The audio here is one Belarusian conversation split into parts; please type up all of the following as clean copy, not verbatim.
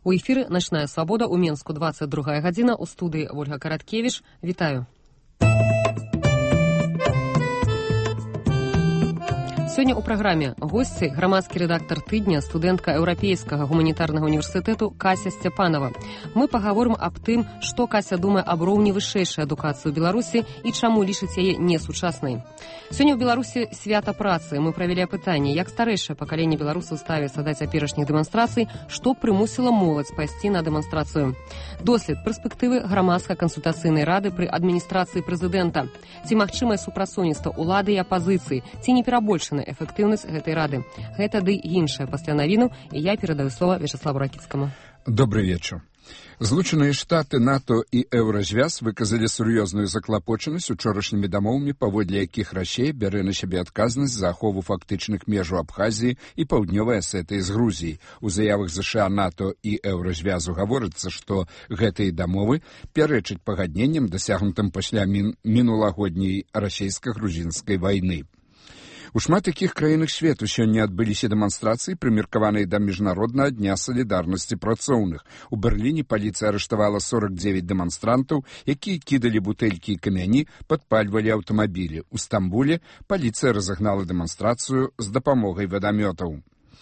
У эфіры «Начная свабода» у Менску 22 гадзіна. У студыі Ольга Караткевіч. Вітаю. Сёння ў праграме госці грамадскі рэдактар тыдня, студэнтка Еўрапейскага гуманітарнага універсітэту Кася Сцяпанова. Мы пагаворым аб тым, што Кася думае аб роўні вышэйшай адукацыі ў Беларусі і чаму лічыць яе несучаснай. Сёння ў Беларусі свята працы. Мы правялі апытанне, як старэйшае пакаленне беларусаў ставіцца да цяперашніх дэманстрацый, што прымусіла моладзь пайсці на дэманстрацыю. Дослед перспектывы грамадска-кансультацыйнай рады пры адміністрацыі прэзідэнта. Ці магчымае супрацоўніцтва ўлады і апазіцыі, ці не перабольшана эфектыўнасць гэтай рады. Гэта ды іншае пасля навіну, і я перадаю слова Вячеславу Ракіцкаму. Добрый вечер. Злучаныя Штаты, НАТО і Еўразвяз выказалі сур'ёзную заклапочанасць учорашнімі дамовамі, паводле якіх Расія бярэ на сябе адказнасць за ахову фактычных межаў Абхазіі і паўднёвай Асетыі з Грузіяй. У заявах ЗША, НАТО і Еўразвязу гаворыцца, што гэтыя дамовы пярэчаць пагадненням, дасягнутым пасля мінулагодняй расійска-грузінскай вайны. У шмат якіх краінах свету сёння адбыліся дэманстрацыі, прымеркаваныя да міжнароднага дня салідарнасці працоўных. У Берліне паліцыя арыштавала 49 дэманстрантаў, якія кідалі бутэлькі і камяні, падпальвалі аўтамабілі. У Стамбуле паліцыя разагнала дэманстрацыю з дапамогай вадамётаў.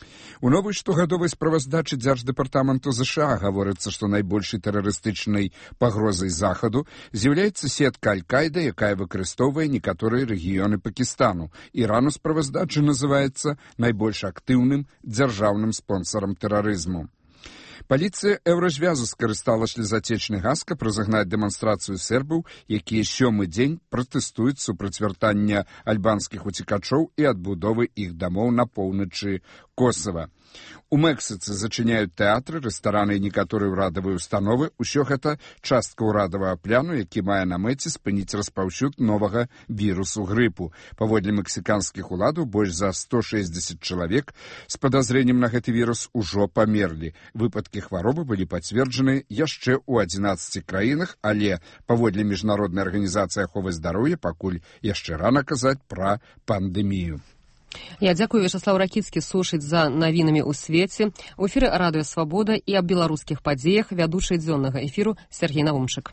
У новай штогадовай справаздачы Дзярждэпартаменту ЗША гаворыцца, што найбольшай тэрарыстычнай пагрозай захаду з'яўляецца сетка Аль-Каіда, якая выкарыстоўвае некаторыя рэгіёны Пакістану. Іран у справаздачы называецца найбольш актыўным дзяржаўным спонсарам тэрарызму. Паліцыя Еўразвязу скарыстала слезатечны газ, каб разагнаць дэманстрацыю сербаў, якія сёмы дзень пратэстуюць супраць вяртання альбанскіх уцекачоў і адбудовы іх дамоў на поўначы Косава. У Мексіцы зачыняюць тэатры, рэстараны і некаторыя ўрадавыя установы. Усё гэта частка ўрадавага пляну, які мае на мэце спыніць распаўсюд новага вірусу грыпу. Паводле мексіканскіх уладаў больш за 160 чалавек з падазрэннем на гэты вірус ужо памерлі. Выпадкі хваробы былі пацверджаны яшчэ ў 11 краінах, але паводле міжнароднай арганізацыі аховы здароўя пакуль яшчэ рана казаць пра пандэмію. Я дзякую, Вячеслав Ракіцкі, сушыць за навінамі ў свеце. У эфіры Радыё Свабода і аб беларускіх падзеях вядучы дзённага эфіру Сергей Навумчык.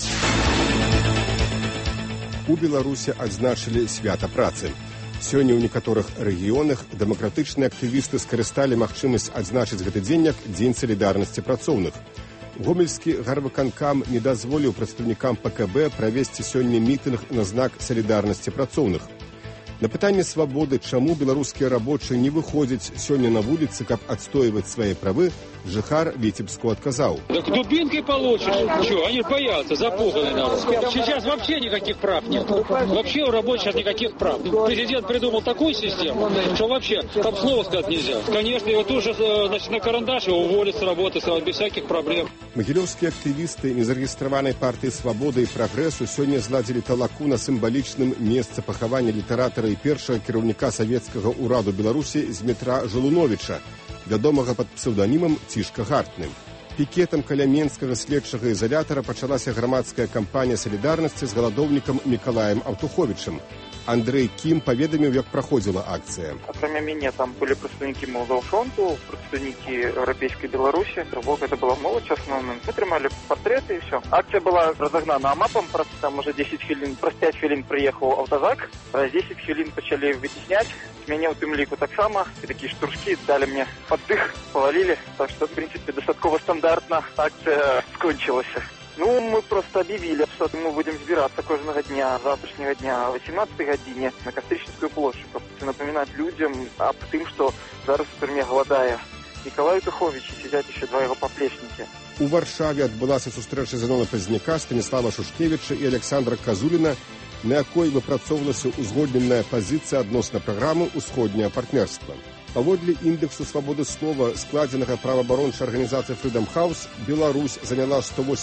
У Беларусі адзначылі свята працы. Сёння ў некаторых рэгіёнах дэмакратычныя актывісты скарысталі магчымасць адзначыць гэты дзень як дзень салідарнасці працоўных. Гомельскі гарвыканкам не дазволіў прадстаўнікам ПКБ правесці сёння мітынг на знак салідарнасці працоўных. На пытанне свабоды, чаму беларускія рабочыя не выходзяць сёння на вуліцы, каб адстойваць свае правы, жыхар Витебску отказал. Так дубинкой получишь. Что, они боятся, запуганы народ. Сейчас вообще никаких прав нет. Вообще у рабочих никаких прав. Президент придумал такую систему, что вообще там слова сказать нельзя. Конечно, его тоже на карандаш его уволят с работы без всяких проблем. Могилевские активисты незарегистрованной партии «Свобода» и «Прогрессу» сегодня зладили талаку на символичном месте похования литератора и первого кіраўніка советского ураду Беларуси Змітра Жалуновича, вядомага пад псевдонімам Цішка Гартным. Пікетам каля Менскага следчага изолятора пачалася грамадская кампанія солідарнасці з галадоўнікам Мікалаем Аўтуховічам. Андрей Кім паведаміў, як праходзіла акцыя. Акрамя мяне там былі прадстаўнікі Молодого фронту, прадстаўнікі Еўрапейскай Беларусі. Гэта была моладзь асноўным. Мы трымалі партрэты і все. Акцыя была разогнана амапам, просто там уже 10 хвілін, праз 5 хвілін прыехаў аўтазак, праз 10 хвілін пачалі выцісняць. Мяне ў тым ліку таксама. Такія штуршкі далі мне паддых, павалілі. Так што, в принципе, дастаткова стандартна акцыя скончылася. Мы просто объявили, что мы будем збираться каждого дня, завтрашнего дня, о 18 године на Кастрычніцкую площадь. Просто напоминать людям об том, что зараз в турме голодая Николай Аўтуховіч и сидят еще два его поплечники. У Варшаве адбылася сустрэча Зенона Пазняка, Станіслава Шушкевіча і Александра Казуліна, на якой выпрацоўвалася узгодненая пазіцыя адносна праграмы «Усходняе партнерства». Паводле індексу свабоды слова, складзенага праваабарончай арганізацыі Freedom House, Беларусь заняла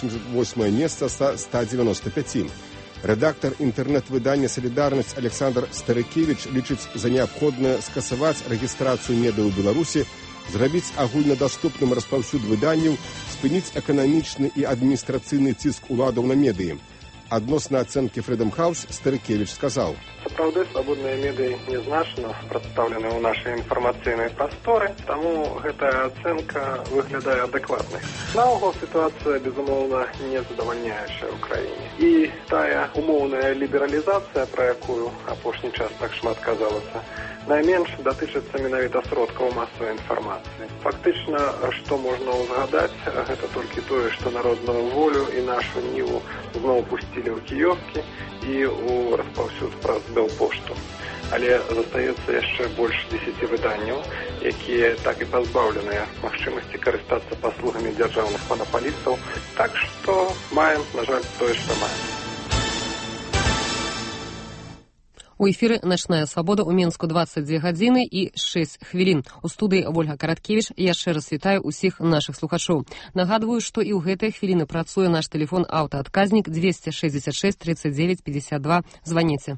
188 месца са 195. Рэдактар інтэрнэт-выдання «Салідарнасць» Александр Старыкевіч лічыць за неабходнае скасаваць рэгістрацыю медыа ў Беларусі, зрабіць агульнадаступным распаўсюд выданняў, спыніць эканамічны і адміністрацыйны ціск уладаў на медыі. Адносна ацэнкі Freedom House Старыкевіч сказаў. С Сапраўды, свабодныя медыі нязначна прадстаўлены ў нашай інфармацыйнай прасторы, таму гэтая ацэнка выглядае адэкватнай. Наогул сітуацыя, безумоўна, не задавальняючая ў краіне. І тая умоўная лібералізацыя, пра якую апошні час так шмат казалася, найменш датычыцца менавіта сродкаў масавай інфармацыі. Фактычна, што можна ўзгадаць, гэта толькі тое, што народную волю і нашу ніву зноў пусцілі ў кіёскі і ў распаўсюд праз Белпошту. Але застаецца яшчэ больш 10 выданняў, якія так і пазбаўленыя магчымасці карыстацца паслугамі дзяржаўных манапалістаў. Так што маем, на жаль, тое, што маем. У эфіры «Начная свабода» ў Мінску 22 гадзіны і 6 хвілін. У студыі Ольга Караткевіч. Яшчэ раз вітаю ўсіх нашых слухачоў. Нагадваю, што і ў гэтыя хвіліны працуе наш тэлефон аўтаадказнік 266 39 52. Званіце.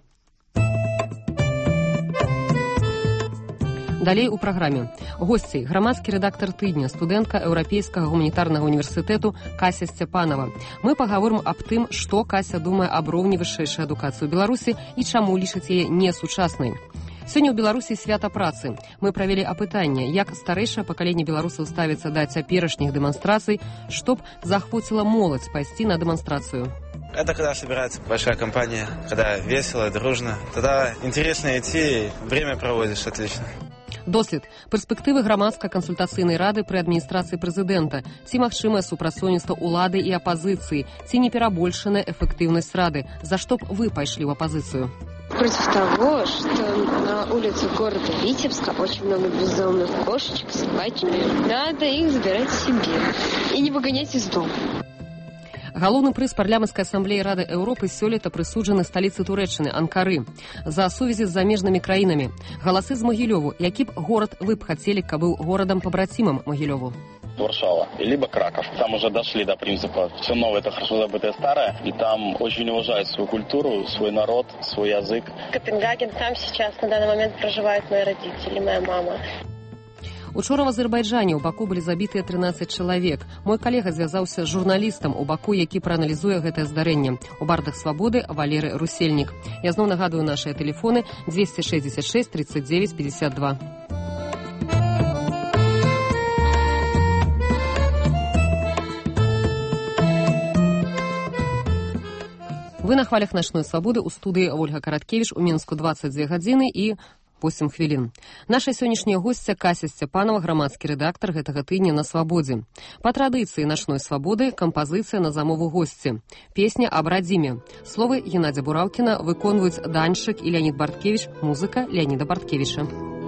Далей у праграме. Госці, грамадскі рэдактар тыдня, студэнтка Еўрапейскага гуманітарнага універсітэту Кася Сцяпанова. Мы пагаворым аб тым, што Кася думае аб роўні вышэйшай адукацыі ў Беларусі і чаму лічыць яе несучаснай. Сёння ў Беларусі свята працы. Мы правялі апытанне, як старэйшае пакаленне беларусаў ставіцца да цяперашніх дэманстрацый, чтоб захвоціла моладзь пайсці на дэманстрацыю. Это когда собирается большая компания, когда весело, дружно. Тогда интересно идти, время проводишь отлично. Дослед. Перспектывы грамадска-кансультацыйнай рады пры адміністрацыі прэзідэнта. Ці магчымае супрацоўніцтва ўлады і апазіцыі? Ці не перабольшаная эфектыўнасць рады? За што б вы пайшлі ў апазіцыю? Против того, что на улице города Витебска очень много бездомных кошечек, собачек. Надо их забирать себе и не выгонять из дома. Галоўны прыз парламенцкай асамблеі Рады Еўропы сёлета прысуджаны сталіцы Турэччыны, Анкары, за сувязі з замежнымі краінамі. Галасы з Могілёву. Які б горад вы б хацелі, каб быў горадам-пабрацімам Могілёву? Варшава, либо Краков. Там уже дошли до принципа «все новое, это хорошо забытое старое», и там очень уважают свою культуру, свой народ, свой язык. Копенгаген, там сейчас на данный момент проживают мои родители, моя мама. Учора в Азербайджане ў Баку былі забітыя 13 чалавек. Мой калега звязаўся з журналістам у Баку, які прааналізуе гэтае здарэнне. У бардах свабоды Валеры Русельнік. Я зноў нагадую нашыя тэлефоны 266 39 52. Вы на хвалях «Начной свабоды» у студыі Ольга Караткевіч у Мінску 22 гадзіны і 8 хвілін. Наша сённяшняя госця Кася Сцяпанова, грамадскі рэдактар гэтага тыдня на свабодзе. Па традыцыі «Начной свабоды» кампазіцыя на замову госці. Песня аб радзіме. Словы Геннадзя Бураўкіна выконваюць Даньшык і Леонід Барткевіч, музыка Леоніда Барткевіча.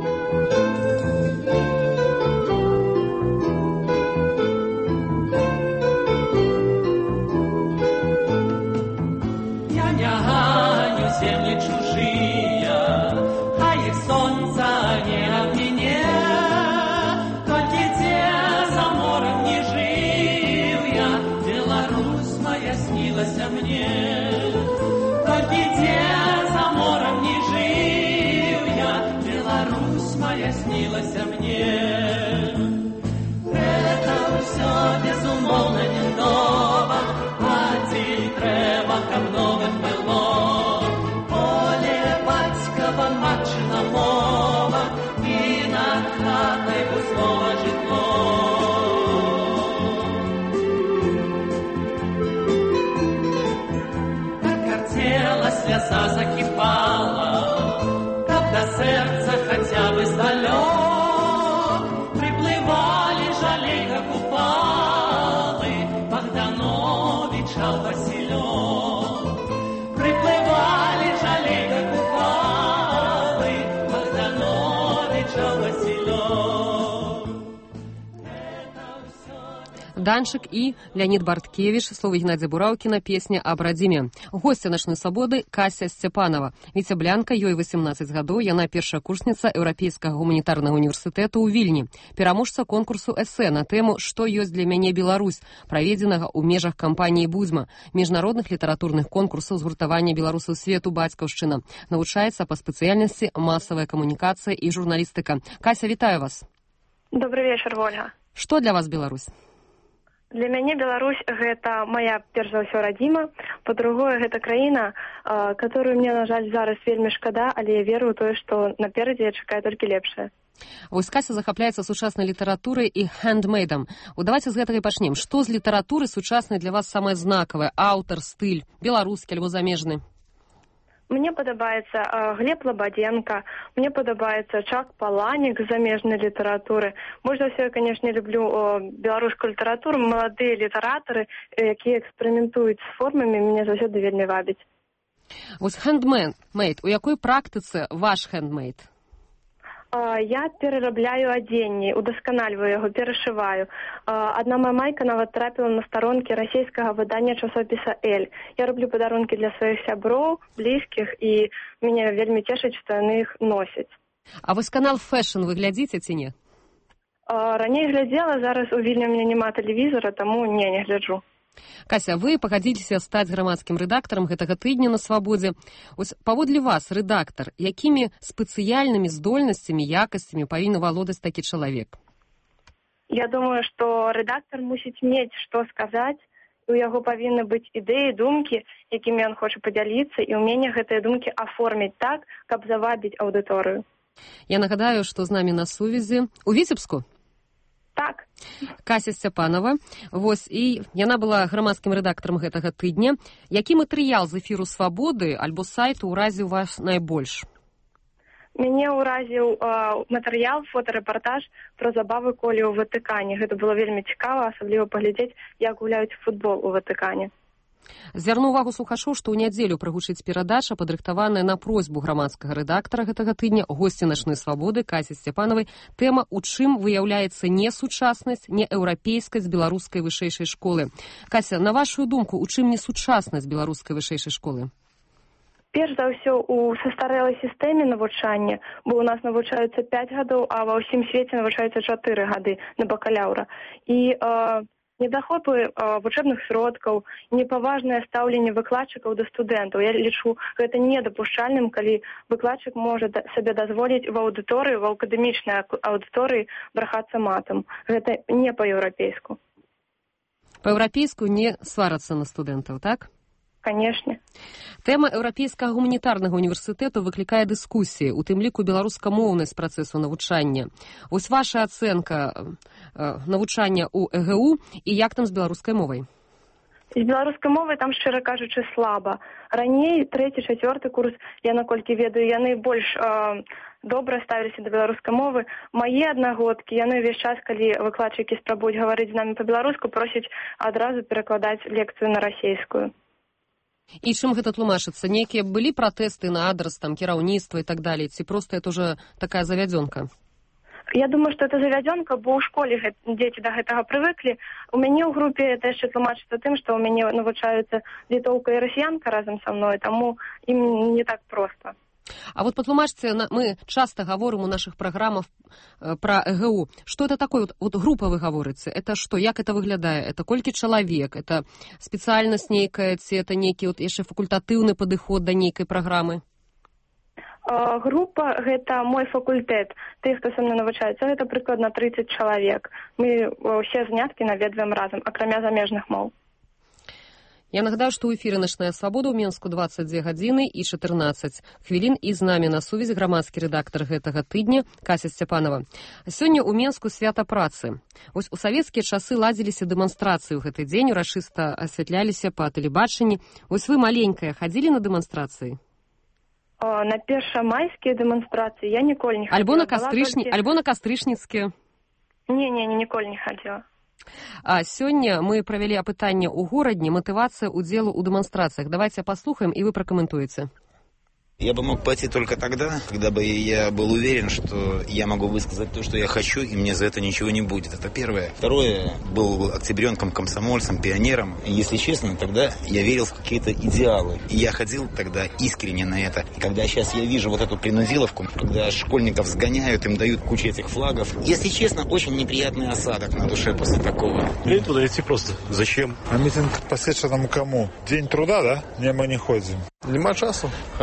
Я не ганю земли чужие, солнца не обвине, только где за морем не жил я, Беларусь моя снилась мне. Только где за морем не жил я, Беларусь моя снилась мне. Это все безумовно не ново, а день треба ко многим было. Матчина мова, і над хатой буслова житло. Как картела слеза закипала, как до сердца хотя бы сдалек, приплывали жалей, как упалы, Богданович, Василек. Приплывали жалей, как упалы, Даньшык і Леонід Барткевіч, словы Геннадзя Бураўкіна, песня аб радзіме. Госця «Начной свабоды» Кася Сцяпанова. Віцяблянка, ёй 18 гадоў, яна першакурсніца Еўрапейскага гуманітарнага універсітэту ў Вільні. Пераможца конкурсу эсэ на тэму «Што ёсць для мяне Беларусь», праведзенага ў межах кампаніі «Будзьма», міжнародных літаратурных конкурсаў згуртавання беларусаў свету «Бацькаўшчына». Навучаецца па спецыяльнасці масавая камунікацыя і журналістыка. Кася, вітаю вас. Добрый вечер, Ольга. Што для вас Беларусь? Для мяне Беларусь гэта моя, перш за ўсё, радзіма. Па-другое, гэта краіна, которую мне, на жаль, зараз вельмі шкада, але я веру ў тое, што наперадзе я чакаю толькі лепшае. Вось Кася захапляецца сучаснай літаратурай і хендмейдам. Давайце з гэтага і пачнем. Што з літаратуры сучаснай для вас самае знакавае? Аўтар, стыль, беларускі альбо замежны? Мне падабаецца Глеб Лабадзенко, мне падабаецца Чак Паланік з замежнай літаратуры. Больш за ўсё я, канешне, люблю беларускую літаратуру. Маладыя літаратары, якія эксперыментуюць з формамі, мяне заўсёды вельмі вабіць. Вось хендмейд. У якой практыцы ваш хендмейд? Я перарабляю адзенне, удасканальваю яго, перашываю. Адна моя майка нават трапіла на старонкі расійскага выдання часопіса «Эль». Я раблю падарункі для сваіх сяброў, блізкіх, і мяне вельмі цешыць, што яны іх носяць. А вось канал «Фэшн» вы глядзіце ці не? Раней глядзела, зараз у Вільні у мяне няма тэлевізора, таму не гляджу. Кася, вы пагадзіліся стаць грамадскім рэдактарам гэтага тыдня на свабодзе. Ось паводле вас, рэдактар, якімі спецыяльнымі здольнасцямі, якасцямі павінен валодаць такі чалавек? Я думаю, што рэдактар мусіць мець што сказаць, у яго павінны быць ідэі, думкі, якімі ён хоча падзяліцца, і ўменне гэтыя думкі аформіць так, каб завабіць аўдыторыю. Я нагадаю, што з намі на сувязі у Віцебску? Так. Кася Сцяпанова. Вось, і яна была грамадскім рэдактарам гэтага тыдня. Які матэрыял з эфіру «Свабоды» альбо сайту ўразіў вас найбольш? Мяне ўразіў матэрыял, фотарэпартаж пра забавы Колі ў Ватыкане. Гэта было вельмі цікава, асабліва паглядзець, як гуляюць футбол у Ватыкане. Звярну увагу слухачоў, што ў нядзелю прагучыць перадача, падрыхтаваная на просьбу грамадскага рэдактара гэтага тыдня, госці «Начной свабоды» Касі Сцяпанавай. Тэма «У чым выяўляецца не сучаснасць, не еўрапейскасць беларускай вышэйшай школы». Кася, на вашу думку, у чым не сучаснасць беларускай вышэйшай школы? Перш за ўсё, у састарэлай сістэме навучання, бо ў нас навучаюцца 5 гадоў, а ва ўсім свеце навучаюцца 4 гады на бакалаўра. І недахопы вучэбных сродкаў, непаважнае стаўленне выкладчыкаў да студэнтаў. Я лічу гэта недапушчальным, калі выкладчык можа сабе дазволіць ва аўдыторыі, ва акадэмічнай аўдыторыі брахацца матам. Гэта не па-еўрапейску. Па-еўрапейску не сварацца на студэнтаў, так? Канешне. Тэма Еўрапейскага гуманітарнага універсітэту выклікае дыскусіі, у тым ліку беларускамоўнасць працэсу навучання. Вось ваша ацэнка навучання ў ЭГУ і як там з беларускай мовай? З беларускай мовай там, шчыра кажучы, слаба. Раней 3-4 курс, я наколькі ведаю, яны больш добра ставіліся да беларускай мовы. Мае аднагодкі, яны ўвесь час, калі выкладчыкі спрабуюць гаварыць з намі па-беларуску, просяць адразу перакладаць лекцыю на расейскую. І чым гэта тлумачыцца? Нейкія былі пратэсты на адрас там кіраўніцтва і так далей? Ці проста это ўжо такая завядзёнка? Я думаю, што это завядзёнка, бо ў школе дзеці да гэтага прывыклі. У мяне ў групе это яшчэ тлумачыцца тым, што ў мяне навучаюцца літоўка і расіянка разам са мной, таму ім не так проста. А вот патлумачце, мы часто говорим у наших программах про ЭГУ. Что это такое? Вот группа вы говорите. Это что? Як это выглядае? Это колькі чалавек? Это спецыяльнасць нейкая? Ці это нейкі вот яшчэ факультатыўны падыход да нейкай праграмы? Група – гэта мой факультэт. Ты, хто са мной навучаецца, гэта прыкладна 30 чалавек. Мы ўсе заняткі наведваем разам, акрамя замежных моў. Я нагадаю, што ў эфіры «Начная свабода» ў Менску 22 гадзіны і 14 хвілін, і з намі на сувязі грамадскі рэдактар гэтага тыдня Кася Сцяпанова. Сёння ў Менску свята працы. Вось у савецкія часы ладзіліся дэманстрацыі ў гэты дзень, урачыста асвятляліся па тэлебачанні. Вось вы маленькая хадзілі на дэманстрацыі? На першамайскія дэманстрацыі я ніколі не хадзіла. Альбо на кастрычніцкія? Не, ніколі не хадзіла. А сёння мы правялі апытанне ў горадні, матывацыя удзелу ў дэманстрацыях. Давайте паслухаем, і вы пракаментуеце. Я бы мог пойти только тогда, когда бы я был уверен, что я могу высказать то, что я хочу, и мне за это ничего не будет. Это первое. Второе, был октябренком, комсомольцем, пионером. И, если честно, тогда я верил в какие-то идеалы. И я ходил тогда искренне на это. И когда сейчас я вижу вот эту принудиловку, когда школьников сгоняют, им дают кучу этих флагов, если честно, очень неприятный осадок на душе после такого. Лень туда идти просто. Зачем? А митинг посвящен кому? День труда, да? Не, мы не ходим. Нема часу ходить на митинг.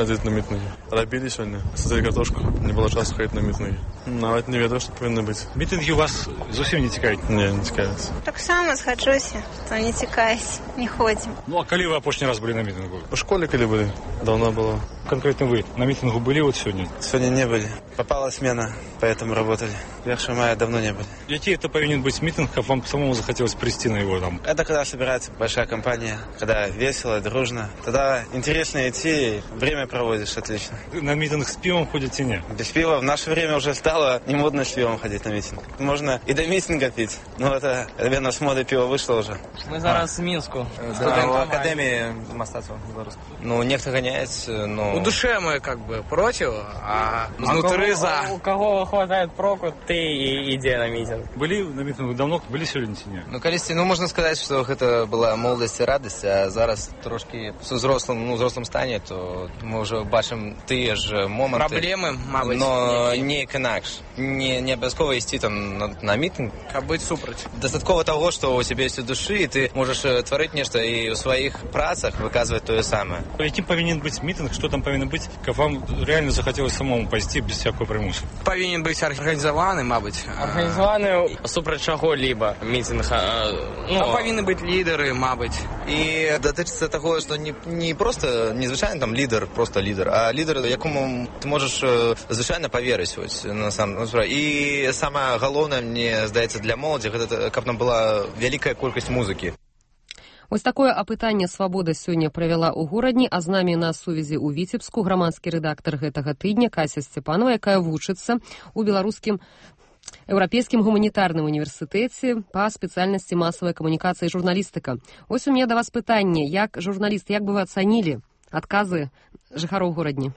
мітинги. Робили сьогодні, садили картошку, не було часу ходити на мітинги. Навіть не веду, що повинно бути. Мітинги у вас зовсім не цікавить? Ні, не цікавить. Так само сходжуся, то не цікаюсь, не ходимо. Ну, а коли ви останній раз були на мітингу? У школі коли були, давно було. Конкретно ви на мітингу були от сьогодні? Сегодня не были. Попала смена, поэтому работали. 1 мая давно не были. Який это повинен быть митинг, а вам самому захотелось прийти на его там? Это когда собирается большая компания, когда весело, дружно. Тогда интересно идти, время проводишь отлично. На митинг с пивом ходите, не? Без пива в наше время уже стало не модно с пивом ходить на митинг. Можно и до митинга пить. Но это, наверное, с моды пиво вышло уже. Мы зараз в Минску. Да, в Академии мастацтва белорусского. Ну, некто гоняет, но... У душе мы как бы против, а внутри за. У кого хватает проку, ты и иди на митинг. Были на митингу давно, были сьогодні чи ні? Ну, колись, можна сказати, що це була молодість і радість, а зараз трошки в взрослому стані, то ми вже бачимо ті ж моменти. Проблеми, мабуть. Но не інакше. Не обов'язково йти там на мітинг. А бути супроть. Достатково того, що у тебе є у душі, і ти можеш творити нечто і у своїх працях виказувати те саме. Яким повинен бути мітинг, що там повинно бути, як вам реально захотілося самому пойти без всякого примусу? Повинен бути організований, мабуть. Організований супроть чого-либо мітинг. Повинні бути лідери, мабуть. І дотичиться того, що не просто, не звичайно там лідер, просто лідер, а лідер, якому ти можеш звичайно повірити. І саме головне, мені здається, для молоді, це, щоб там була велика кількість музики. Ось такое апытанне «Свабода» сёння правяла ў горадні, а з намі на сувязі ў Віцебску грамадскі рэдактар гэтага тыдня Кася Сцепанова, якая вучыцца ў беларускім еўрапейскім гуманітарным універсітэце па спецыяльнасці масавай камунікацыі і журналістыка. Ось у мяне да вас пытанне, як журналіст, як бы вы ацанілі адказы жыхароў горадні?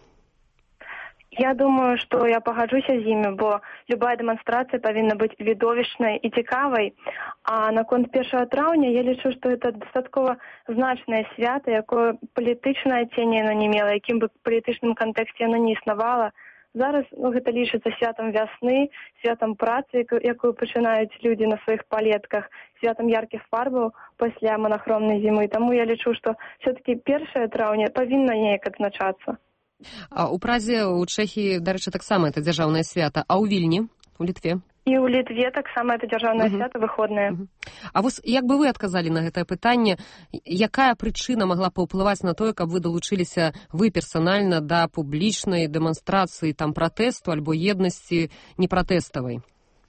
Я думаю, што я пагаджуся з імі, бо любая дэманстрацыя павінна быць відовішчнай і цікавай. А наконт 1 траўня я лічу, што гэта дастаткова значнае свята, якое палітычнае адценне яно не мела, якім бы палітычным кантэксце яно не існавала. Зараз гэта лічыцца святам вясны, святам працы, якую пачынаюць людзі на сваіх палетках, святам яркіх фарбаў пасля манахромнай зімы. Таму я лічу, што все-таки 1 траўня павінна неяк адзначацца. А у Празе, у Чэхіі, дарэчы, таксама это дзяржаўнае свята, а ў Вільні, у Літве? І ў Літве таксама это дзяржаўнае свята выходнае. А вось як бы вы адказалі на гэтае пытанне, якая прычына магла паўплываць на тое, каб вы далучыліся вы персанальна да публічнай дэманстрацыі там пратэсту альбо еднасці непратэставай?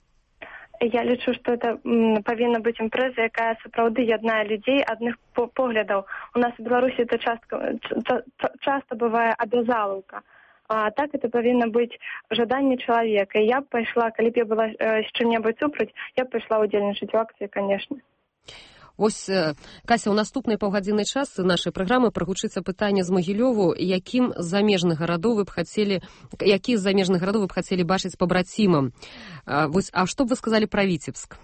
Я лічу, што это павінна быць імпрэза, якая сапраўды яднае людзей адных поглядаў. У нас у Беларусі это часто бывае абязалаўка. А так это павінна быць жаданне чалавека. І я б пайшла, калі б я была з чым-небудзь супраць, я б пайшла ўдзельнічаць у акцыі, канешне. Ось, Кася, у наступнай паўгадзіннай частцы нашай праграмы прагучыцца пытанне з Магілёву, якія з замежных гарадоў вы б хацелі бачыць пабрацімам. Вось, а што б вы сказалі пра Віцебск?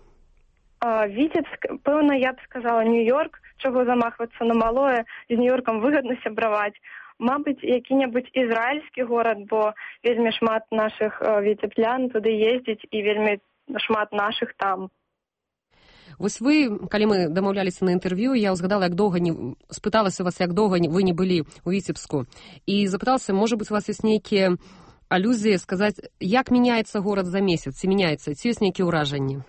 Віцебск, пэўна, я б сказала Нью-Йорк, чаго замахвацца на малое, з Нью-Йоркам выгадна сябраваць. Мабыць, які-небудзь ізраільскі горад, бо вельмі шмат нашых віцеблян туды ездзіць і вельмі шмат нашых там. Вось вы, калі мы дамаўляліся на інтэрв'ю, я ўзгадала, спыталася вас, як доўга вы не былі ў Віцебску. І запыталася, можа быць, у вас ёсць нейкія алюзіі сказаць, як мяняецца горад за месяц, ці мяняецца, ці ёсць нейкія ўражанні?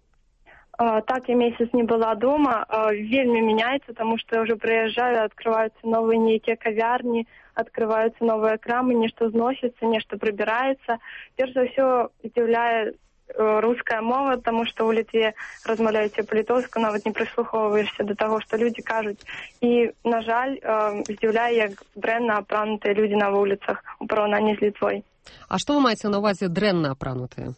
Так, я месяц не была дома, вельмі мяняецца, таму што я ўжо прыязджаю, адкрываюцца новыя нейкія кавярні, адкрываюцца новыя крамы, нешта зносіцца, нешта прыбіраецца. Перш за ўсё здзіўляе руская мова, таму што ў Літве размаўляюць па-літоўску, нават не прыслухоўваешся да таго, што людзі кажуць. І, на жаль, здзіўляе, як дрэнна апранутыя людзі на вуліцах у параўнанні з Літвой. А што вы маеце на ўвазе дрэнна апранутыя?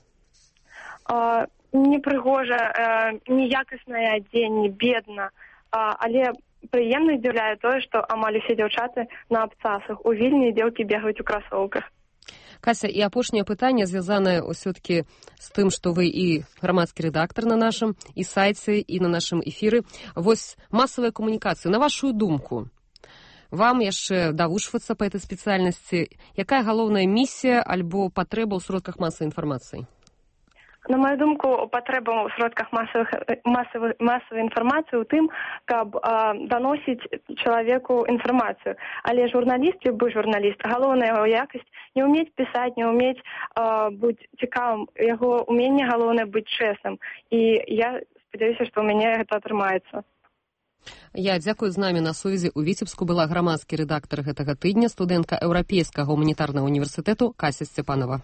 Непрыгожа, неякаснае адзенне, бедна, але прыемна здзіўляе тое, што амаль усе дзяўчаты на абцасах. У Вільні дзеўкі бегаюць у красоўках. Кася, і апошняе пытанне, звязанае ўсё-такі з тым, што вы і грамадскі рэдактар на нашым і сайце, і на нашым эфіры. Вось масавая камунікацыя. На вашу думку, вам яшчэ давучвацца па этой спецыяльнасці. Якая галоўная місія альбо патрэба ў сродках масавай інфармацыі? На мою думку, патрэба ў сродках масавай інфармацыі ў тым, каб даносіць чалавеку інфармацыю. Але журналіст, любы журналіст, галоўная яго якасць не ўмець пісаць, не ўмець быць цікавым. Яго ўменне галоўнае быць чэсным. І я спадзяюся, што ў мяне гэта атрымаецца. Я дзякую. З намі на сувязі ў Віцебску была грамадскі рэдактар гэтага тыдня, студэнтка Еўрапейскага гуманітарнага універсітэту Кася Сцепанова.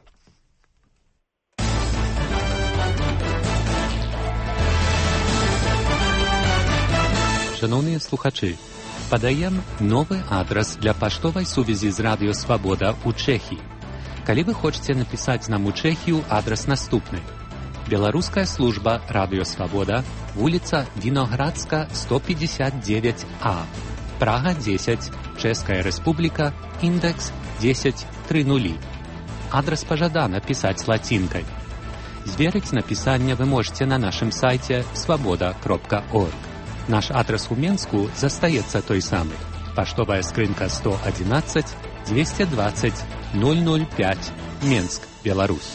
Шановні слухачі, подаємо новий адрес для поштової сувязі з Радіо Свобода у Чехії. Коли ви хочете написати нам у Чехію, адрес наступний. Белорусская служба Радио Свобода, улица Виноградска, 159А, Прага 10, Чешская Республика, индекс 1030. Адрес пожадано писать латинкой. Зверить написание вы можете на нашем сайте svoboda.org. Наш адрес у Менску застається той самий. Поштовая скринка 111 220 005, Менск, Беларусь.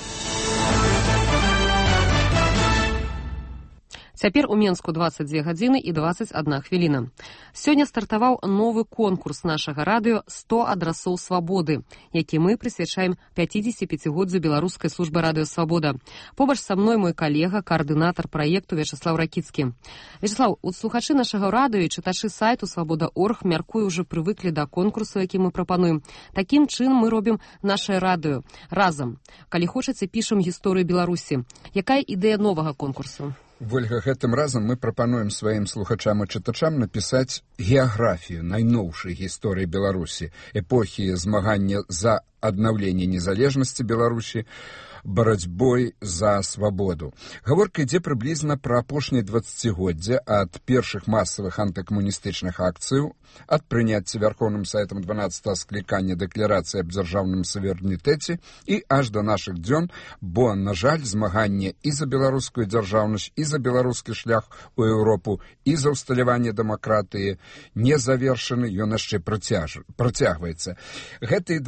Цяпер у Менску 22 гадзіны і 21 хвіліна. Сёння стартаваў новы конкурс нашага радыё «100 адрасоў свабоды», які мы прысвячаем 55-годдзю беларускай службы радыё «Свабода». Побач са мной мой калега, каардынатар праекту Вячеслав Ракіцкі. Вячеслав, у слухачы нашага радыё і чытачы сайту «Свабода.орг» мяркую ўжо прывыклі да конкурсу, які мы прапануем. Такім чынам мы робім нашае радыё разам. Калі хочаце, пішам гісторыю Беларусі. Якая ідэя новага конкурсу? Вольга, гэтым разам мы прапануем сваім слухачам і чытачам напісаць геаграфію найноўшай гісторыі Беларусі, эпохі змагання за аднаўленне незалежнасці Беларусі, барацьбой за свабоду. Гаворка ідзе прыблізна пра апошняе 20годдзе ад першых масавых антыкамуністычных акцыяў, ад прыняцця Вярхоўным Саветам 12-го склікання дэкларацыі аб дзяржаўным суверэнітэце і аж да нашых дзён, бо, на жаль, змаганне і за беларускую дзяржаўнасць, і за беларускі шлях у Еўропу, і за ўсталяванне дэмакратыі не завершаны, ён яшчэ працягваецца. Гэтыя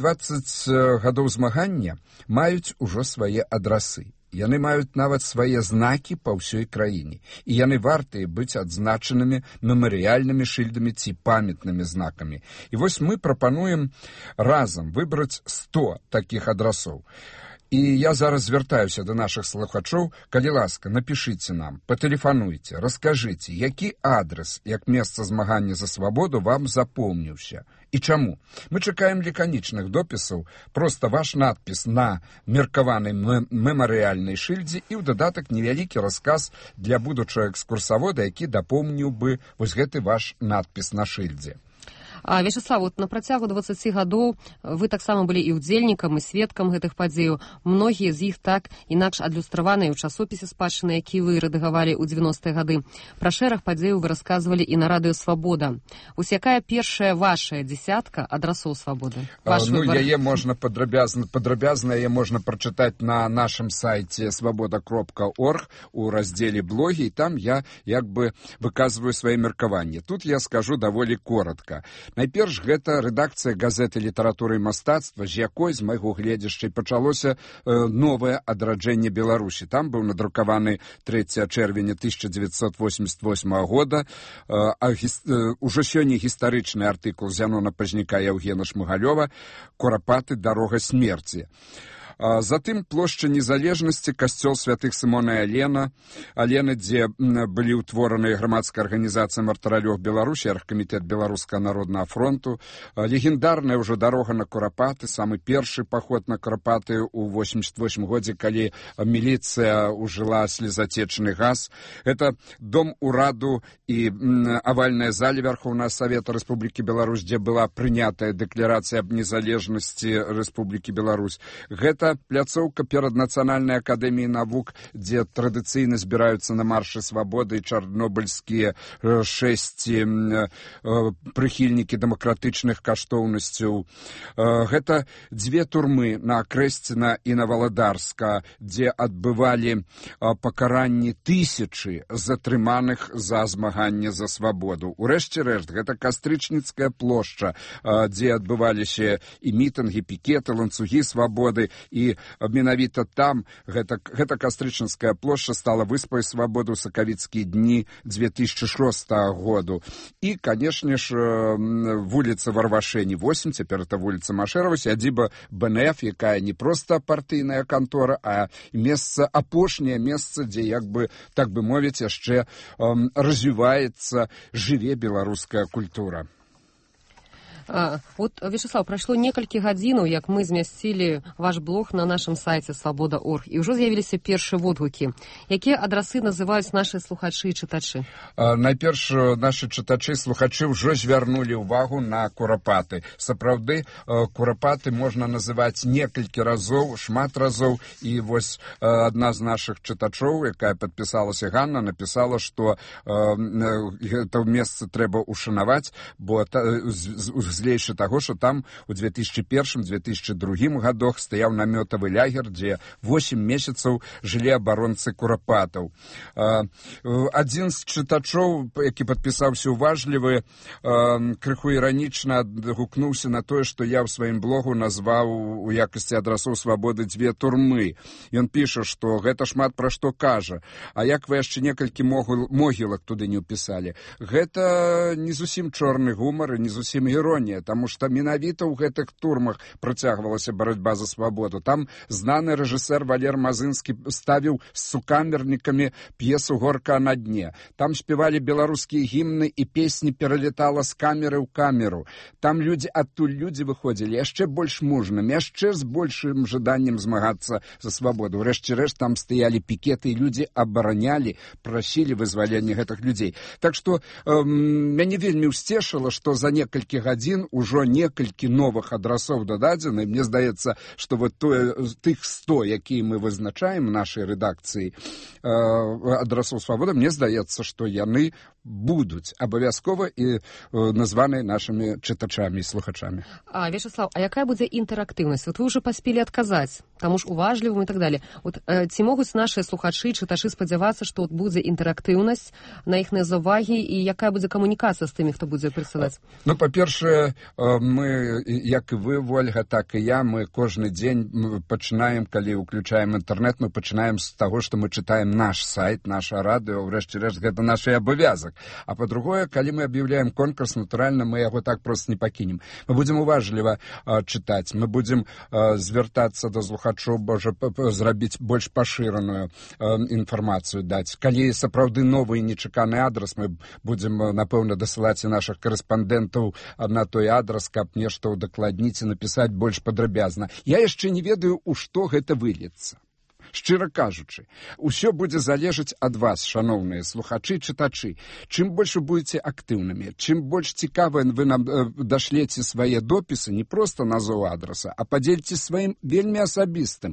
20 гадоў змагання маюць ужо свае адрасы. Яны маюць нават свае знакі па ўсёй краіне. І яны вартыя быць адзначанымі мемарыяльнымі шыльдамі ці памятнымі знакамі. І вось мы прапануем разам выбраць 100 такіх адрасоў. І я зараз звяртаюся да нашых слухачоў, калі ласка, напішыце нам, патэлефануйце, раскажыце, які адрас, як месца змагання за свабоду вам запомніўся. І чаму? Мы чакаем лаканічных допісаў, проста ваш надпіс на меркаванай мемарыяльнай шыльдзе і ў дадатак невялікі расказ для будучага экскурсавода, які дапомніў бы вось гэты ваш надпіс на шыльдзе. Вячеслав, вот на працягу 20 гадоў вы таксама былі і ўдзельнікам, і сведкам гэтых падзеяў. Многія з іх так інакш адлюстраваныя ў часопісе «Спадчына», які вы рэдагавалі ў 90-е гады. Пра шэраг падзеяў вы расказвалі і на радыё «Свабода». Вось якая першая вашая дзясятка адрасоў свабоды? Яе можна падрабязна яе можна прачытаць на нашым сайце svoboda.org у раздзеле «Блогі», і там я як бы выказваю свае меркаванні. Тут я скажу даволі коротка. Найперш, гэта рэдакцыя газеты «Літаратура і мастацтва», з якой, з майго гледзяшча, пачалося новае адраджэнне Беларусі. Там быў надрукаваны 3 чэрвеня 1988 года. Ужо сёння гістарычны артыкул Зянона Пазняка і Яўгена Шмыгалёва «Курапаты. Дарога смерці». Затым плошча Незалежнасці, касцёл святых Сымона і Алены, дзе былі ўтвораныя грамадская арганізацыя «Мартыралёг Беларусі», аргкамітэт Беларускага народнага фронту, легендарная ўжо дарога на Курапаты, самы першы паход на Курапаты ў 88 годзе, калі міліцыя ўжыла слезатечны газ. Это дом ураду і авальная залі Вярхоўнага Савета Рэспублікі Беларусь, дзе была прынятая дэкларацыя аб незалежнасці Рэспублікі Беларусь. Гэта пляцоўка перад Нацыянальнай акадэміяй навук, дзе традыцыйна збіраюцца на маршы свабоды чарнобыльскія 6 прыхільнікі дэмакратычных каштоўнасцяў. Гэта 2 турмы на Крэсціна і на Валадарска, дзе адбывалі пакаранні тысячы затрыманых за змаганне за свабоду. Урэшце рэшт, гэта Кастрычніцкая плошча, дзе адбываліся і мітынгі, пікеты, ланцугі свабоды, і і менавіта там гэта Кастрычніцкая плошча стала выспай свабоды ў сакавіцкія дні 2006 году. І, канешне ж, вуліца Варвашэні 8, цяпер это вуліца Машэрава, сядзіба БНФ, якая не проста партыйная кантора, а месца, апошняе месца, дзе, як бы, так бы мовіць, яшчэ развіваецца, жыве беларуская культура. Вот, Вячеслав, прайшло некалькі гадзінаў, як мы змясцілі ваш блог на нашым сайце Свабода.орг, і ўжо з'явіліся першыя водгукі. Якія адрасы называюць нашы слухачы і чытачы? Найперш, нашы чытачы, слухачы ўжо звярнулі ўвагу на курапаты. Сапраўды, курапаты можна называць некалькі разоў, шмат разоў, і вось адна з нашых чытачоў, якая падпісалася, Ганна, напісала, што гэта месца трэба ушанаваць, бо злейшы таго, што там у 2001-2002 годах стаяў намётавы лягер, дзе 8 месяцаў жылі абаронцы курапатаў. Адзін з чытачоў, які падпісаўся уважлівы, крыху іранічна адгукнуўся на тое, што я ў сваім блогу назваў у якасці адрасоў свабоды 2 турмы. Ён піша, што гэта шмат пра што кажа. А як вы яшчэ некалькі могілак туды не ўпісалі? Гэта не зусім чорны гумар і не зусім іронія, таму што менавіта ў гэтых турмах працягвалася барацьба за свабоду. Там знаны рэжысэр Валер Мазынскі ставіў з сукамернікамі п'есу «Горка на дне». Там спявалі беларускія гімны і песні пералетала з камеры ў камеру. Там адтуль людзі выходзілі яшчэ больш мужнымі, яшчэ з большым жаданнем змагацца за свабоду. Урэшце рэшт там стаялі пікеты, і людзі абаранялі, прасілі вызвалення гэтых людзей. Так што мяне вельмі ўсцешыла, што за некалькі гадзін ужо некалькі новых адрасоў дададзены. Мне здаецца, што вот тых 100, якія мы вызначаем нашай рэдакцыі адрасоў свабоды, мне здаецца, што яны будуць абавязкова і названыя нашымі чытачамі і слухачамі. Вячеслав, а якая будзе інтэрактыўнасць? Вот вы ўжо паспелі адказаць, таму ж уважлівым і так далее. Вот, ці могуць нашыя слухачы, чытачы спадзявацца, што будзе інтэрактыўнасць на іхныя заўвагі і якая будзе камунікацыя з тымі, хто будзе прысылаць? Ну, па-першае, мы, як і вы, Вольга, так і я, мы кожны дзень пачынаем, калі ўключаем інтэрнэт, мы пачынаем з таго, што мы чытаем наш сайт, наша радыё, врэшце рэшт, гэта наш абавязак. А па-другое, калі мы аб'яўляем конкурс, натуральна, мы яго так проста не пакінем. Мы будзем уважліва чытаць, мы будзем звяртацца да слухачоў, зрабіць больш пашыраную інфармацыю даць. Калі сапраўды новы і нечаканы адрас, мы будзем, напэўна, дасылаць і нашых корэспандэнтаў на той адрас, каб нешта ўдакладніць і напісаць больш падрабязна. Я яшчэ не ведаю, у што гэта выльецца. Шчыра кажучы, усё будзе залежаць ад вас, шаноўныя слухачы, чытачы. Чым больш вы будзеце актыўнымі, чым больш цікава вы нам дашлеце свае допісы не проста назоў адраса, а падзельце сваім вельмі асабістым,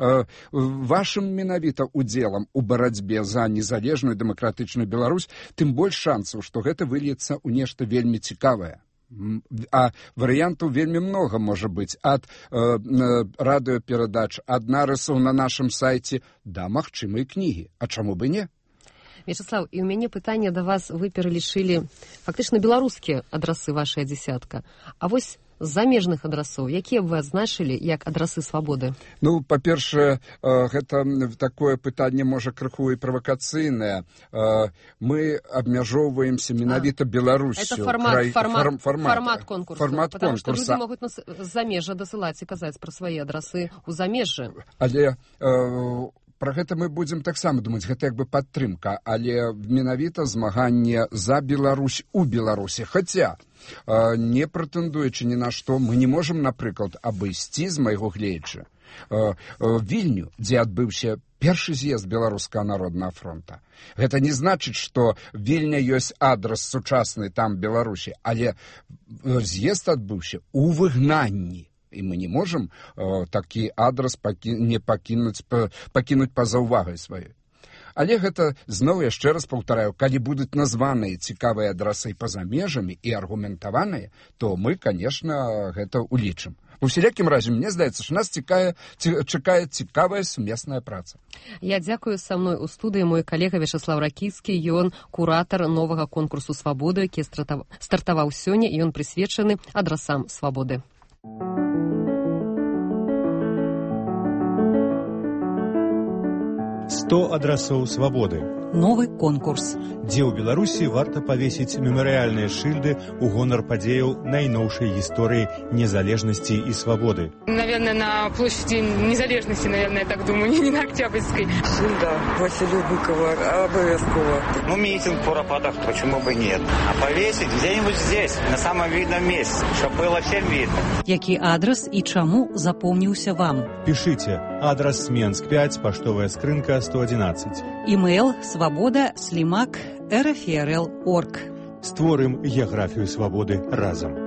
вашым менавіта удзелам у барацьбе за незалежную дэмакратычную Беларусь, тым больш шансаў, што гэта выльецца ў нешта вельмі цікавае. А варыянтаў вельмі многа можа быць, ад радыёперадач, ад нарысаў на нашым сайце да магчымай кнігі. А чаму бы не? Вячеслав, і ў мяне пытанне да вас, вы пералічылі фактычна беларускія адрасы вашая дзясятка. А вось з замежных адрасоў, якія б вы адзначылі як адрасы свабоды? Ну, па-першае, гэта такое пытанне, можа, крыху і правакацыйнае. Мы абмяжоўваемся менавіта Беларусю. Это формат конкурса. Потому что люди могуць нас з замежжа дасылаць і казаць пра свае адрасы ў замежжы. Але пра гэта мы будзем таксама думаць, гэта як бы падтрымка, але менавіта змаганне за Беларусь у Беларусі. Хаця, не прэтэндуючы ні на што, мы не можам, напрыклад, абысці з майго гледжа Вільню, дзе адбыўся першы з'езд Беларускага народнага фронта. Гэта не значыць, што Вільня ёсць адрас сучасны там Беларусі, але з'езд адбыўся ў выгнанні. І мы не можам такі адрас пакінуць па-за ўвагай сваёй. Але гэта, зноў яшчэ раз паўтараю, калі будуць названыя цікавыя адрасы па-за межамі і аргументаваныя, то мы, канешне, гэта улічым. У всялякім разе, мне здаецца, што нас чакае цікавая сумесная праца. Я дзякую, са мной у студыі мой калега Вячеслав Ракіцкі, ён куратар новага конкурсу свабоды, які стартаваў сёння, і ён прысвечаны адрасам свабоды. 100 адрасоў свабоды. Новы конкурс. Дзе ў Беларусі варта павесіць мемарыяльныя шыльды ў гонар падзеяў найноўшай гісторыі незалежнасці і свабоды. Наверное, на площади незалежности, наверное, я так думаю, не на Октябрьской. Шильда Василия Быкова обовязково. Ну, митинг в Куропатках, почему бы нет? А повесить где-нибудь здесь, на самом видном месте, чтобы было всем видно. Які адрес і чаму запомніўся вам? Пишите. Адрес Менск 5, поштовая скрынка 111. Email svoboda@rfrl.org. Створым геаграфію свабоды разам.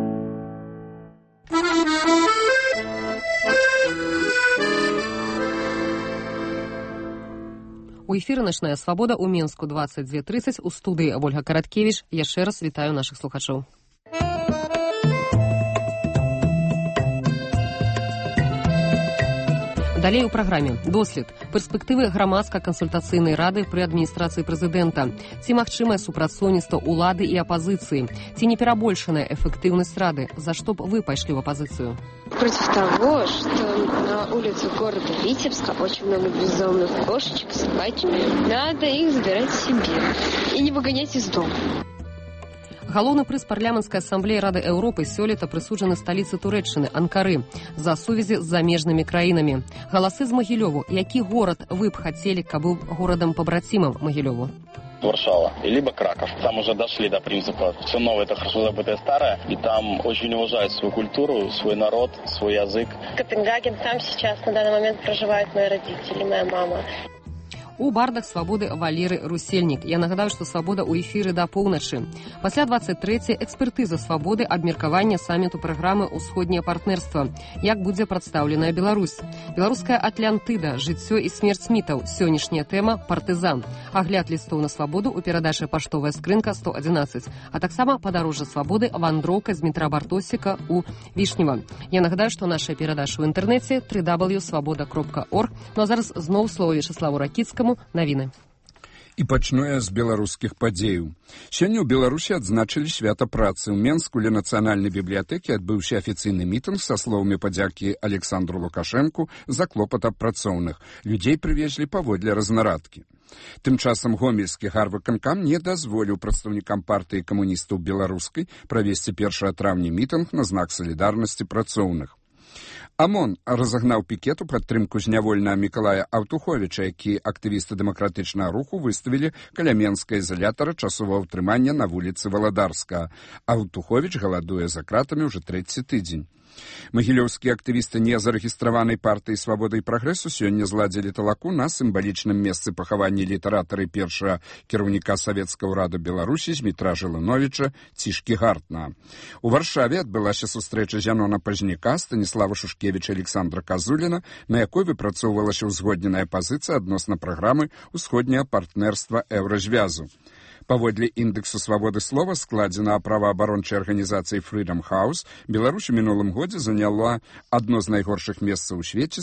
У эфіры «Начная свабода» у Менску 22:30 у студыі Ольга Караткевіч. Яшчэ раз вітаю нашых слухачоў. Далей у праграме дослед перспектывы грамадска-кансультацыйнай рады пры адміністрацыі прэзідэнта. Ці магчымае супрацоўніцтва улады і апазіцыі? Ці не перабольшаная эфектыўнасць рады? За што б вы пайшлі ў апазіцыю? Против того, что на улице города Витебска очень много бездомных кошечек, собачек. Надо их забирать себе и не выгонять из дома. Галоўны прыз парламенцкай асамблеі Рады Еўропы сёлета прысуджаны сталіцы Турэччыны Анкары за сувязі з замежнымі краінамі. Галасы з Магілёву. Які горад вы б хацелі, каб быў горадам-пабрацімам Магілёву? Варшава, либо Краков. Там уже дошли до принципа «все новое, это хорошо забытое старое», и там очень уважают свою культуру, свой народ, свой язык. Копенгаген, там сейчас на данный момент проживают мои родители, моя мама. У бардах свабоды Валеры Русельнік. Я нагадаю, што свабода ў эфіры да поўначы. Пасля 23-й экспертыза свабоды абмеркавання саміту праграмы «Усходняе партнерства». Як будзе прадстаўленая Беларусь? Беларуская Атлантыда, жыццё і смерць мітаў. Сённяшняя тэма «Партызан». Агляд лістоў на свабоду ў перадачы «Паштовая скрынка» 111. А таксама падарожжа свабоды вандроўка з метра Бартосіка ў Вішнева. Я нагадаю, што наша перадача ў інтэрнэце www.svoboda.org. Ну а зараз зноў слово Вячеславу Ракіцкаму. Навіны. І пачну я з беларускіх падзеяў. Сёння ў Беларусі адзначылі свята працы. У Менску ля нацыянальнай бібліятэкі адбыўся афіцыйны мітынг са словамі падзякі Александру Лукашэнку за клопат аб працоўных. Людзей прывезлі паводле разнарадкі. Тым часам гомельскі гарвыканкам не дазволіў прадстаўнікам партыі камуністаў беларускай правесці 1 траўня мітынг на знак салідарнасці працоўных. ОМОН разагнаў пікет у падтрымку знявольнага Мікалая Аўтуховіча, які актывісты дэмакратычнага руху выставілі каля менскага ізалятара часовага ўтрымання на вуліцы Валадарскага. Аўтуховіч галадуе за кратамі ўжо 3-й тыдзень. Магілёўскія актывісты незарэгістраванай партыі «Свабода і прагрэсу» сёння зладзілі талаку на сімвалічным месцы пахавання літаратара і першага кіраўніка савецкага ўраду Беларусі Змітра Жылановіча Цішкі Гартна. У Варшаве адбылася сустрэча Зянона Пазняка, Станіслава Шушкевіча і Александра Казуліна, на якой выпрацоўвалася ўзгодненая пазіцыя адносна праграмы «Усходняе партнерства Еўразвязу». Паводле індексу свабоды слова, складзенага праваабарончай арганізацыяй Freedom House, Беларусь у мінулым годзе заняла адно з найгоршых месцаў у свеце,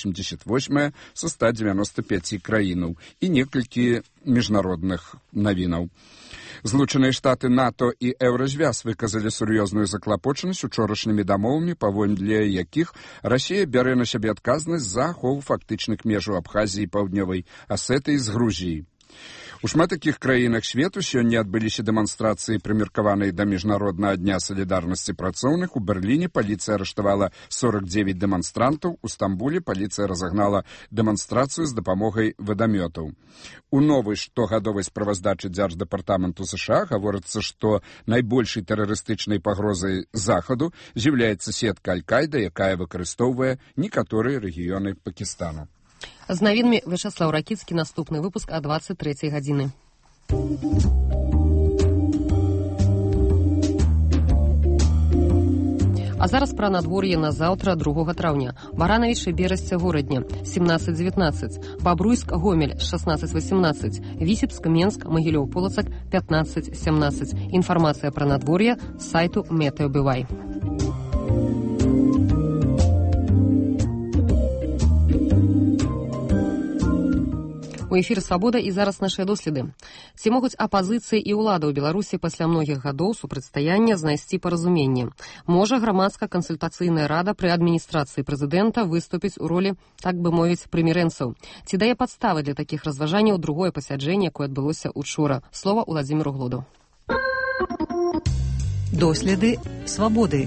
188 са 195 краінаў, і некалькі міжнародных навінаў. Злучаныя штаты НАТО і Еўразвяз выказалі сур'ёзную заклапочанасць учорашнімі дамовамі, паводле якіх Расія бярэ на сябе адказнасць за ахову фактычных межаў Абхазіі і Паўднёвай Асетыі з Грузіяй. У шмат такіх краінах свету сёння адбыліся дэманстрацыі, прымеркаваныя да міжнароднага дня салідарнасці працоўных. У Берліне паліцыя арыштавала 49 дэманстрантаў, у Стамбуле паліцыя разагнала дэманстрацыю з дапамогай вадамётаў. У новай штогадовай справаздачы Дзярждэпартаменту США гаворыцца, што найбольшай тэрарыстычнай пагрозай захаду з'яўляецца сетка Аль-Каіда, якая выкарыстоўвае некаторыя рэгіёны Пакістану. З навінамі Вячеслав Ракіцкі, наступны выпуск о 23:00 гадзіны. А зараз пра надвор'е на заўтра, 2 траўня. Баранавіч і Берасця горадня 17-19, Бабруйск, Гомель 16-18, Вісебск, Менск, Магілёў, Полацак 15-17. Інфармацыя пра надвор'е з сайту Метеобывай. У эфіры «Свабода» і зараз нашыя доследы. Ці могуць апазіцыя і ўлада ў Беларусі пасля многіх гадоў супрацьстаяння знайсці паразуменне? Можа грамадска-кансультацыйная рада пры адміністрацыі прэзідэнта выступіць у ролі, так бы мовіць, прымірэнцаў? Ці дае падставы для такіх разважанняў другое пасяджэнне, якое адбылося учора? Слова Уладзіміру Глоду. Доследы «Свабоды».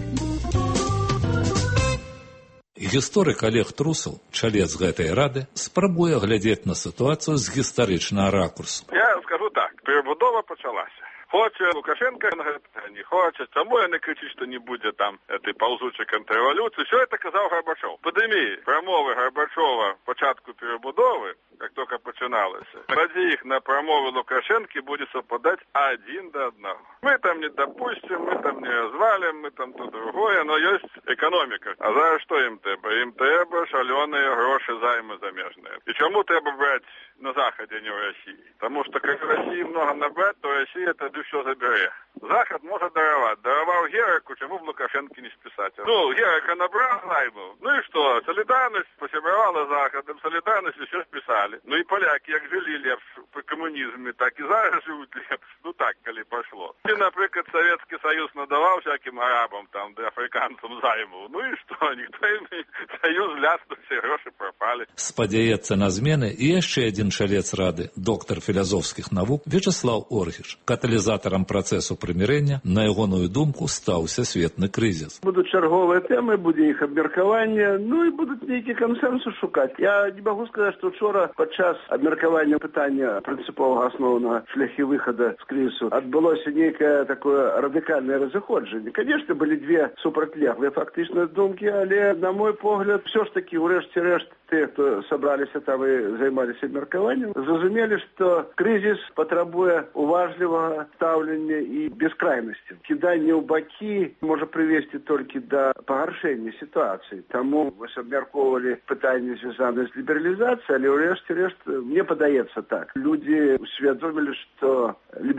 Гісторык Олег Трусаў, чалец гэтай рады, спрабуе глядзець на сітуацыю з гістарычнага ракурсу. Я скажу так, перебудова пачалася. Хоче Лукашенко, не хоче. Чому я не кричу, що не буде там этой ползучей контрреволюции? Все это казав Горбачов. Подими промови Горбачова початку перебудови, як тільки починалося. Ради їх на промови Лукашенки буде совпадать 1 до 1. Мы там не допустим, мы там не развалим, мы там то другое, но есть экономика. А зараз що їм треба? Їм треба шалені гроші займи заміжні. І чому треба брати на Заході, а не в Росії? Тому що, як в Росії много набрати, то Росія тоді все забере. Заход може даровать. Даровал Гераку, чему в Лукашенко не списать? Ну, Герека набрал займу. Ну и что? Солидарность пособирала Заходом, солидарность все списали. Ну и поляки, як жили лепш при коммунизме, так и зараз живут лепш. Ну так, коли пошло. И, например, Советский Союз надавал всяким арабам, там, да африканцам займу. Ну и что? Никто им Союз ляснул, все гроши пропали. Спадзяецца на змены і яшчэ адзін чалец рады, доктар філазофскіх навук Вячеслав Оргіш. Каталізатарам працэсу прымірэння, на ягоную думку, стаўся светны крызіс. Будуць чарговыя тэмы, будзе іх абмеркаванне, ну і будуць нейкі кансэнсус шукаць. Я не магу сказаць, што учора падчас абмеркавання пытання прынцыповага асноўнага шляхі выхада з крызісу адбылося нейкае такое радыкальнае разыходжанне. Конечно, былі две супрацьлеглыя фактычна думкі, але, на мой погляд, все ж таки, урэшце рэшт, те, хто сабраліся там і займаліся абмеркаваннем, зразумелі, што крызіс патрабуе уважлівага стаўлення і бескрайнасці. Кіданне ў бакі можа прывесці толькі да пагаршэння сітуацыі. Таму вось абмяркоўвалі пытанні, звязаныя з лібералізацыяй, але ўрэшце рэшт, мне падаецца так. Людзі усвядомілі, што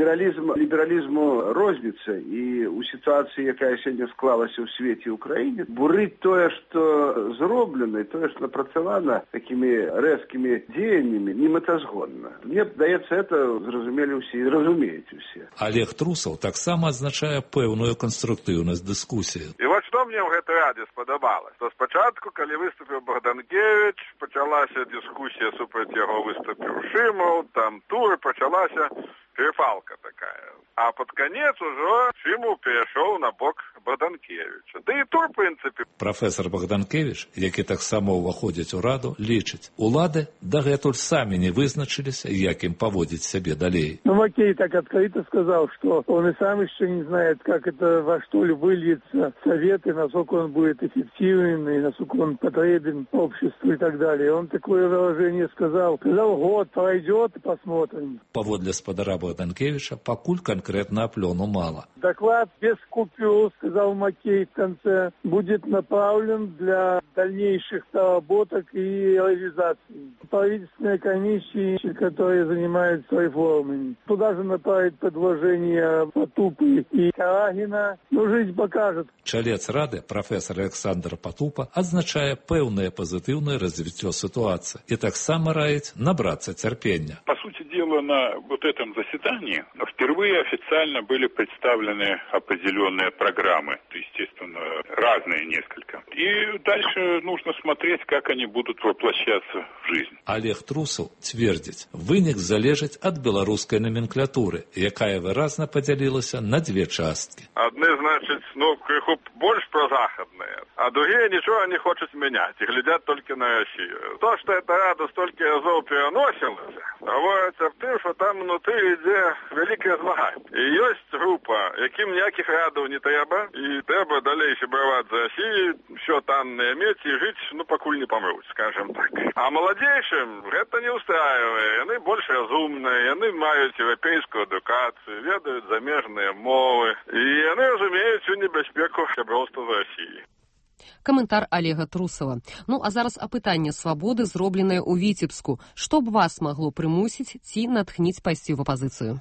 лібералізму розніца, і ў сітуацыі, якая сёння склалася ў свеце і ў краіне, бурыць тое, што зроблена, і тое, што напрацавана такими рэзкімі дзеяннямі, немэтазгодна. Мне падаецца, это зразумелі ўсе і разумеюць усе. Олег Трусаў таксама адзначае пэўную канструктыўнасць дыскусіі. І вот што мне ў гэтай радзе спадабалася, то спачатку, калі выступіў Богданкевич, пачалася дыскусія супраць яго выступіў Шымаў, там тур, пачалася перепалка такая. А под конец уже Шимов перешел на бок Богданкевича. Да и тур, в принципе. Професор Богданкевич, які таксама ўваходзіць у раду, лічыць, улады дагэтуль самі не вызначыліся, як ім паводзіць сябе далей. Ну, Макей так открыто сказал, что он и сам еще не знает, как это во что выльется совет, и насколько он будет эффективен, и насколько он потребен обществу и так далее. Он такое выражение сказал, год пройдет, посмотрим. Паводле спадара Богданкевича, пакуль конкретно плёну мало. Доклад без купюр, сказал Макей в конце, будет направлен для дальнейших доработок и реализации. Правительственные комиссии, которые занимаются реформами. Туда же направить предложения Потупы и Карагина. Но жизнь покажет. Чалец рады, профессор Александр Потупа, адзначае пэўнае пазітыўнае развіццё ситуации и таксама раіць набраться терпения. По сути дела, на вот этом заседании впервые официально были представлены определенные программы, естественно, разные несколько. И дальше нужно смотреть, как они будут воплощаться в жизнь. Олег Трусаў цвердзіць, вынік залежыць ад беларускай номенклатуры, якая выразна падзялілася на две часткі. Одни, значит, крыху больше прозахідные, а другие ничего не хочут менять и глядят только на Россию. То, что эта рада столько разов переносилась, говорится в том, что там внутри идея великое змагання. І є група, яким ніяких радів не треба, і треба далі брати за Росію, що там не мати і жити, покуль не помруть, скажем так. А молодейшим це не устраиває, вони більш розумні, вони мають європейську едукацію, ведають заміжні мови, і вони розуміють цю небезпеку просто за Росію. Каментар Олега Трусава. Ну, а зараз апытанне свабоды, зробленае ў Віцебску. Што б вас магло прымусіць ці натхніць пайсці ў апазіцыю?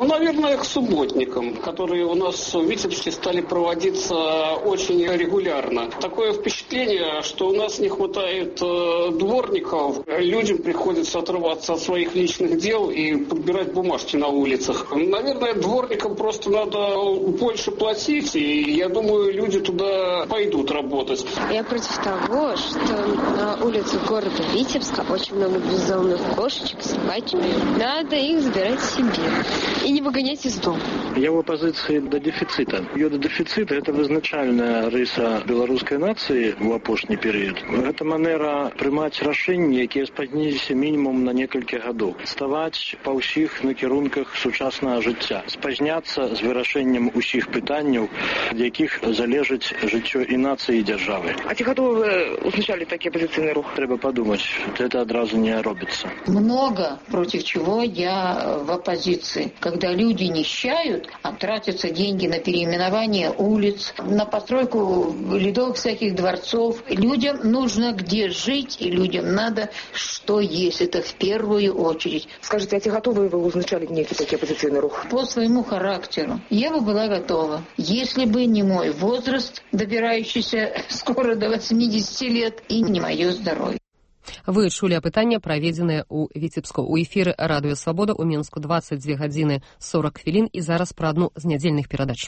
Наверное, к субботникам, которые у нас в Витебске стали проводиться очень регулярно. Такое впечатление, что у нас не хватает дворников. Людям приходится отрываться от своих личных дел и подбирать бумажки на улицах. Наверное, дворникам просто надо больше платить, и я думаю, люди туда пойдут работать. Я против того, что на улицах города Витебска очень много бездомных кошечек, собачек. Надо их забирать себе. И не выгонять из дома. Я в оппозиции до дефицита. Йододефицит – это вызначальная риса белорусской нации в апошні период. Это манера приймати рішення, які спазнілися мінімум на некалькі гадоў. Ставаць па ўсіх накірунках сучаснага жыцця. Спазняцца з вырашэннем усіх пытанняў, ад якіх залежыць жыццё і нацыі, і дзяржавы. А ці гатовы вы узначалить такі апозіцыйны рух? Трэба подумать, это одразу не робится. Много против чего я в оппозиции. Когда люди нищают, а тратятся деньги на переименование улиц, на постройку рядов всяких дворцов. Людям нужно где жить, и людям надо что есть. Это в первую очередь. Скажите, а ці готовы вы узначалить некий такой оппозиционный рух? По своему характеру. Я бы была готова. Если бы не мой возраст, добирающийся скоро до 80 лет, и не мое здоровье. Вы чулі апытанне, праведзенае ў Віцебску. У эфіры Радыё Свабода ў Мінску 22 гадзіны 40 хвілін, і зараз пра адну з нядзельных перадач.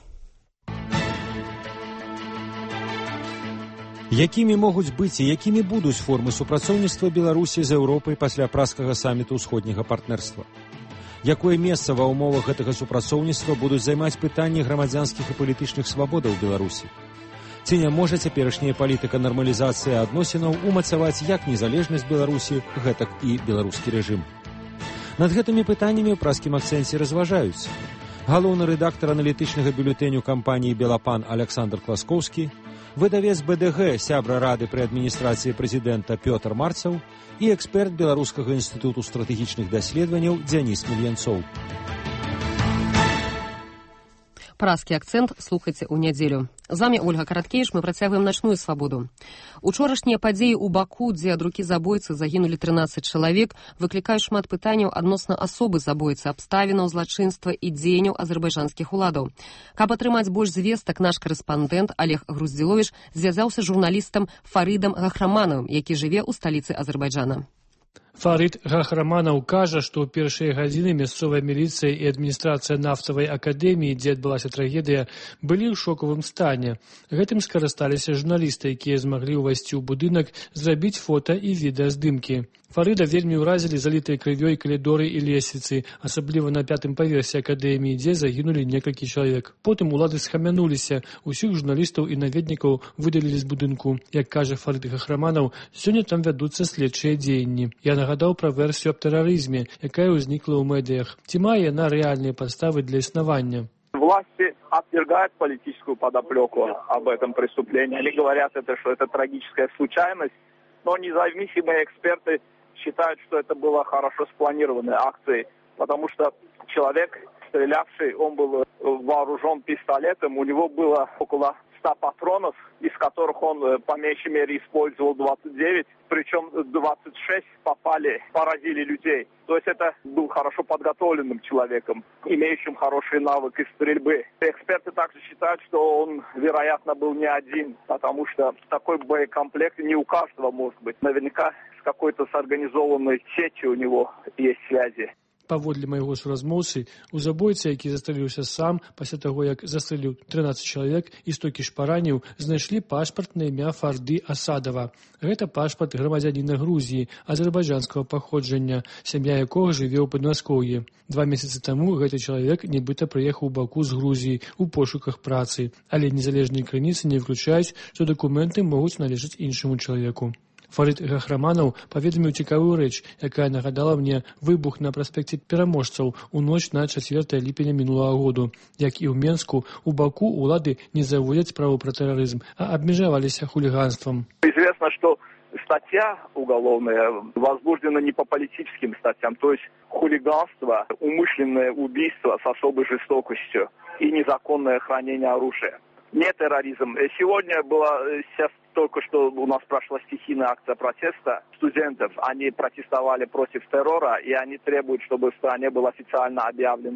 Якімі могуць быць і якімі будуць формы супрацоўніцтва Беларусі з Еўропай пасля празкага саміту ўсходняга партнерства? Якое месца ва ўмовах гэтага супрацоўніцтва будуць займаць пытанні грамадзянскіх і палітычных свабодаў Беларусі? Ці не можа цяперашняя палітыка нармалізацыі адносінаў умацаваць як незалежнасць Беларусі, гэтак і беларускі рэжым? Над гэтымі пытаннямі ў празкім акцэнце разважаюць галоўны рэдактар аналітычнага бюлетэню кампаніі «Белапан» Александр Класкоўскі, выдавец БДГ, сябра рады пры адміністрацыі прэзідэнта Пётр Марцаў і эксперт Беларускага інстытуту стратэгічных даследаванняў Дзяніс Мільянцоў. Празкі акцэнт слухайце ў нядзелю. З вами Ольга Караткевіч, мы працягваем начную свабоду. Учорашнія падзеі ў Баку, дзе ад рукі забойцы загінулі 13 чалавек, выклікаюць шмат пытанняў адносна асобы забойцы, абставінаў злачынства і дзеянняў азербайджанскіх уладаў. Каб атрымаць больш звестак, наш карэспандэнт Олег Груздзіловіч звязаўся з журналістам Фаридам Гахраманавым, які жыве ў сталіцы Азербайджана. Фарид Гахраманаў кажа, што ў першыя гадзіны мясцовая міліцыя і адміністрацыя нафтавай акадэміі, дзе адбылася трагедыя, былі ў шокавым стане. Гэтым скарысталіся журналісты, якія змаглі ўвайсці ў будынак, зрабіць фота і відэаздымкі. Фарыда вельмі ўразілі залітыя крывёй калідоры і лесвіцы, асабліва на 5-м паверсе акадэміі, дзе загінулі некалькі чалавек. Потым улады схамянуліся, усіх журналістаў і наведнікаў выдалілі з будынку. Як кажа Фарид Гахраманаў, сёння там вядуцца следчыя дзеянні. Я нагадаў пра версію аб тэрарызме, якая ўзнікла ў медыях. Ці мае яна рэальныя падставы для існавання? Власти отвергают политическую подоплеку об этом преступлении. Они говорят, что это трагическая случайность, но независимые эксперты считают, что это было хорошо спланированной акцией, потому что человек, стрелявший, он был вооружен пистолетом, у него было около 100 патронов, из которых он по меньшей мере использовал 29, причем 26 поразили людей. То есть это был хорошо подготовленным человеком, имеющим хороший навык из стрельбы. Эксперты также считают, что он, вероятно, был не один, потому что такой боекомплект не у каждого может быть. Наверняка с какой-то сорганизованной сетью у него есть связи. Паводле майго суразмоўцы, у забойцы, які застрэліўся сам пасля таго, як застрэліў 13 чалавек і столькі ж параніў, знайшлі пашпарт на імя Фарды Асадова. Гэта пашпарт грамадзяніна Грузіі, азербайджанскага паходжання, сям'я якога жыве ў Падмаскоўі. 2 месяцы таму гэты чалавек нібыта прыехаў у Баку з Грузіі ў пошуках працы, але незалежныя крыніцы не выключаюць, што дакументы могуць належаць іншаму чалавеку. Фарид Гахраманаў паведаміў цікавую рэч, якая нагадала мне выбух на праспекце Пераможцаў у ноч на 4 ліпеня мінулага году. Як і ў Менску, у Баку улады не заводзяць справу пра тэрарызм, а абмежаваліся хулиганством. Известно, что статья уголовная возбуждена не по политическим статьям, то есть хулиганство, умышленное убийство с особой жестокостью и незаконное хранение оружия. Не терроризм. Сегодня сейчас только что у нас прошла стихийная акция протеста студентов. Они протестовали против террора, и они требуют, чтобы в стране был официально объявлен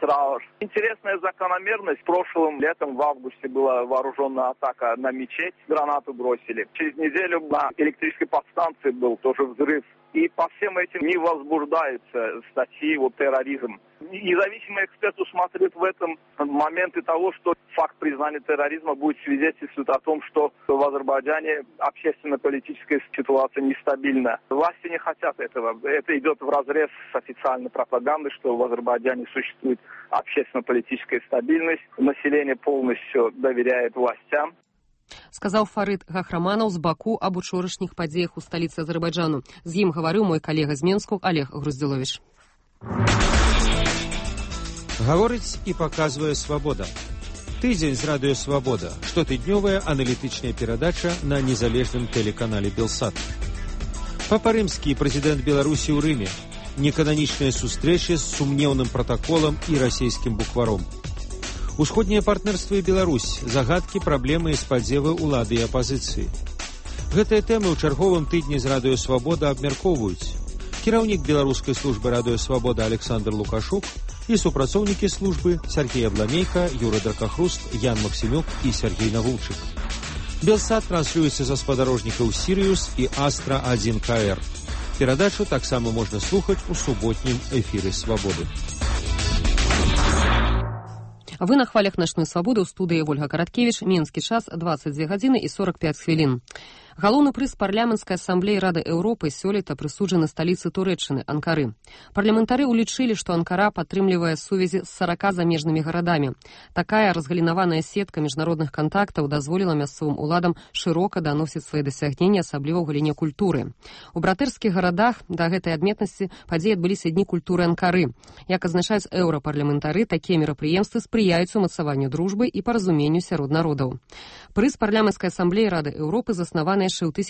траур. Интересная закономерность. Прошлым летом, в августе, была вооруженная атака на мечеть. Гранату бросили. Через неделю на электрической подстанции был тоже взрыв. И по всем этим не возбуждаются статьи терроризм. Независимый эксперт усматривает в этом моменты того, что факт признания терроризма будет свидетельствовать о том, что в Азербайджане общественно-политическая ситуация нестабильна. Власти не хотят этого. Это идет вразрез с официальной пропагандой, что в Азербайджане существует общественно-политическая стабильность. Население полностью доверяет властям. Сказаў Фарыд Гахраманаў з Баку аб учорашніх падзеях у сталіцы Азербайджану. З ім гаварыў мой калега з Менску Олег Груздзіловіч. Гаворыць і паказвае «Свабода». Тыдзень з радыё «Свабода». Штотыднёвая аналітычная перадача на незалежным тэлеканале «Белсат». Папа Рымскі, прэзідэнт Беларусі ў Рыме. Некананічныя сустрэчы з сумнеўным пратаколам і расійскім букваром. Усходняе партнерство і Беларусь. Загадкі, праблемы і спадзевы ўлады і апазіцыі. Гэтыя тэмы ў чарговым тыдні з радыё «Свабода» абмяркоўваюць кіраўнік беларускай службы радыё «Свабода» Александр Лукашук і супрацоўнікі службы Сергей Абламейка, Юра Дракахруст, Ян Максимюк і Сергей Навулчык. Белсат транслюецца за спадарожнікаў «Сіриус» і «Астра-1КР». Перадачу таксама можна слухаць у суботнім эфіры «Свабоды». Вы на хвалях «Начной свабоды» ў студыі Ольга Караткевіч. Мінскі час 22 гадзіны і 45 хвілін. Галоўны прыз парламенцкай асамблеі Рады Еўропы сёлета прысуджаны сталіцы Турэччыны, Анкары. Парламентары улічылі, што Анкара падтрымлівае сувязі з 40 замежнымі гарадамі. Такая разгалінаваная сетка міжнародных кантактаў дазволіла мясцовым уладам шырока даносіць свае дасягненні, асабліва ў галіне культуры. У братэрскіх гарадах да гэтай адметнасці падзеі адбыліся дні культуры Анкары. Як адзначаюць еўрапарламентары, такія мерапрыемствы спрыяюць умацаванню дружбы і паразуменню сярод народаў. Прыз парламенцкай асамблеі Рады Еўропы заснаваны яшчэ ў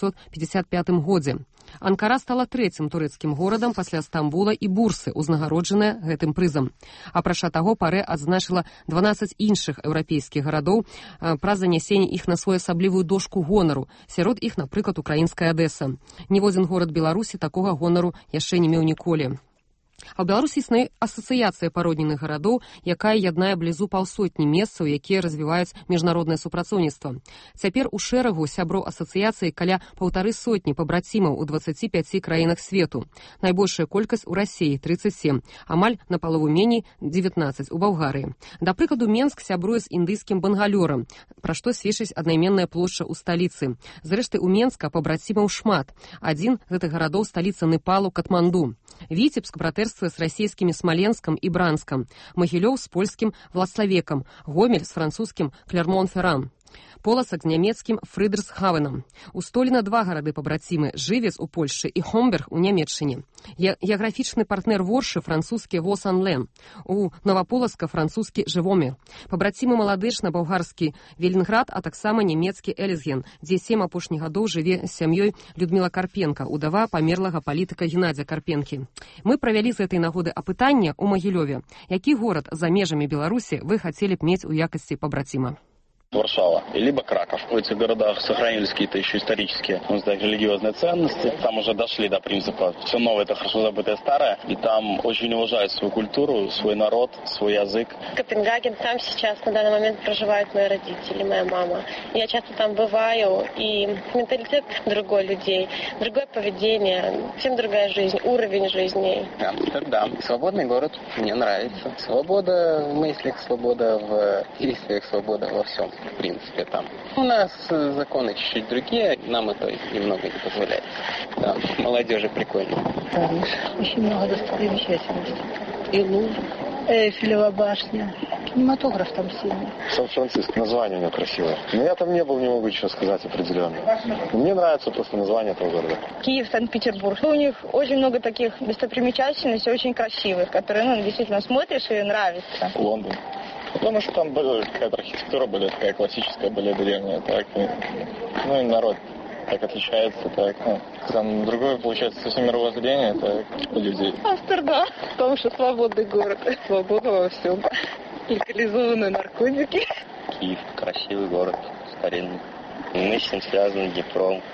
1955 годзе. Анкара стала трэцім турэцкім горадам пасля Стамбула і Бурсы, узнагароджаная гэтым прызам. Апрача таго, Парэ адзначыла 12 іншых еўрапейскіх гарадоў праз занясенне іх на свою асаблівую дошку гонару. Сярод іх, напрыклад, украінская Адэса. Ніводзін горад Беларусі такога гонару яшчэ не меў ніколі. А ў Беларусі існуе асацыяцыя пародненых гарадоў, якая яднае блізу паўсотні месцаў, якія развіваюць міжнароднае супрацоўніцтва. Цяпер у шэрагу сяброў асацыяцыі каля 150 пабрацімаў у 25 краінах свету. Найбольшая колькасць у Расіі 37, амаль на палову меней 19 у Балгарыі. Да прыкладу, Менск сябруе з індыйскім Бангалёрам, пра што сведчыць аднайменная плошча ў сталіцы. Зрэшты, у Менска пабрацімаў шмат. Адзін з гэтых гарадоў сталіца Непалу Катманду. Віцебск братэрствуе з расійскімі Смаленскам і Бранскам, Магілёў з польскім Влаславекам, Гомель з французскім Клермон-Ферран, Полацак з нямецкім Фрыдрихсхавенам. У Століна 2 гарады-пабрацімы, Жывец у Польшчы і Хомберг у Нямецчыне. Геаграфічны партнер Воршы французскі Во-Сан-Лен, у Новаполацка французскі Жывомір. Пабрацімы маладэчна-балгарскі Велінград, а таксама нямецкі Эльзген, дзе 7 апошніх гадоў жыве з сям'ёй Людміла Карпенка, удава памерлага палітыка Геннадзя Карпенкі. Мы правялі з гэтай нагоды апытанне ў Магілёве. Які горад за межамі Беларусі вы хацелі б мець у якасці пабрацима? Варшава, либо Краков. В этих городах сохранились какие-то еще исторические, можно сказать, религиозные ценности. Там уже дошли до принципа «все новое – это хорошо забытое старое». И там очень уважают свою культуру, свой народ, свой язык. Копенгаген, там сейчас на данный момент проживают мои родители, моя мама. Я часто там бываю, и менталитет другой людей, другое поведение, совсем другая жизнь, уровень жизни. Амстердам. Свободный город, мне нравится. Свобода в мыслях, свобода в действиях, свобода во всем. В принципе, там. У нас законы чуть-чуть другие, нам это немного не позволяет. Там молодежи прикольно. Париж. Очень много достопримечательностей. И Лувр, Эйфелева башня. Кинематограф там сильный. Сан-Франциско, название у него красивое. Но я там не был, не могу ничего сказать определенно. Мне нравится просто название этого города. Киев, Санкт-Петербург. У них очень много таких достопримечательностей, очень красивых, которые, действительно смотришь и нравится. Лондон. Потому что там какая-то архитектура более такая классическая, более древняя. Так. Ну и народ так отличается. Так. Там другое, получается, совсем мировоззрение так, у людей. Амстердам. Потому что свободный город. Свобода во всем. Легализованные наркотики. Киев. Красивый город. Старинный. Мы с ним связаны Днепром.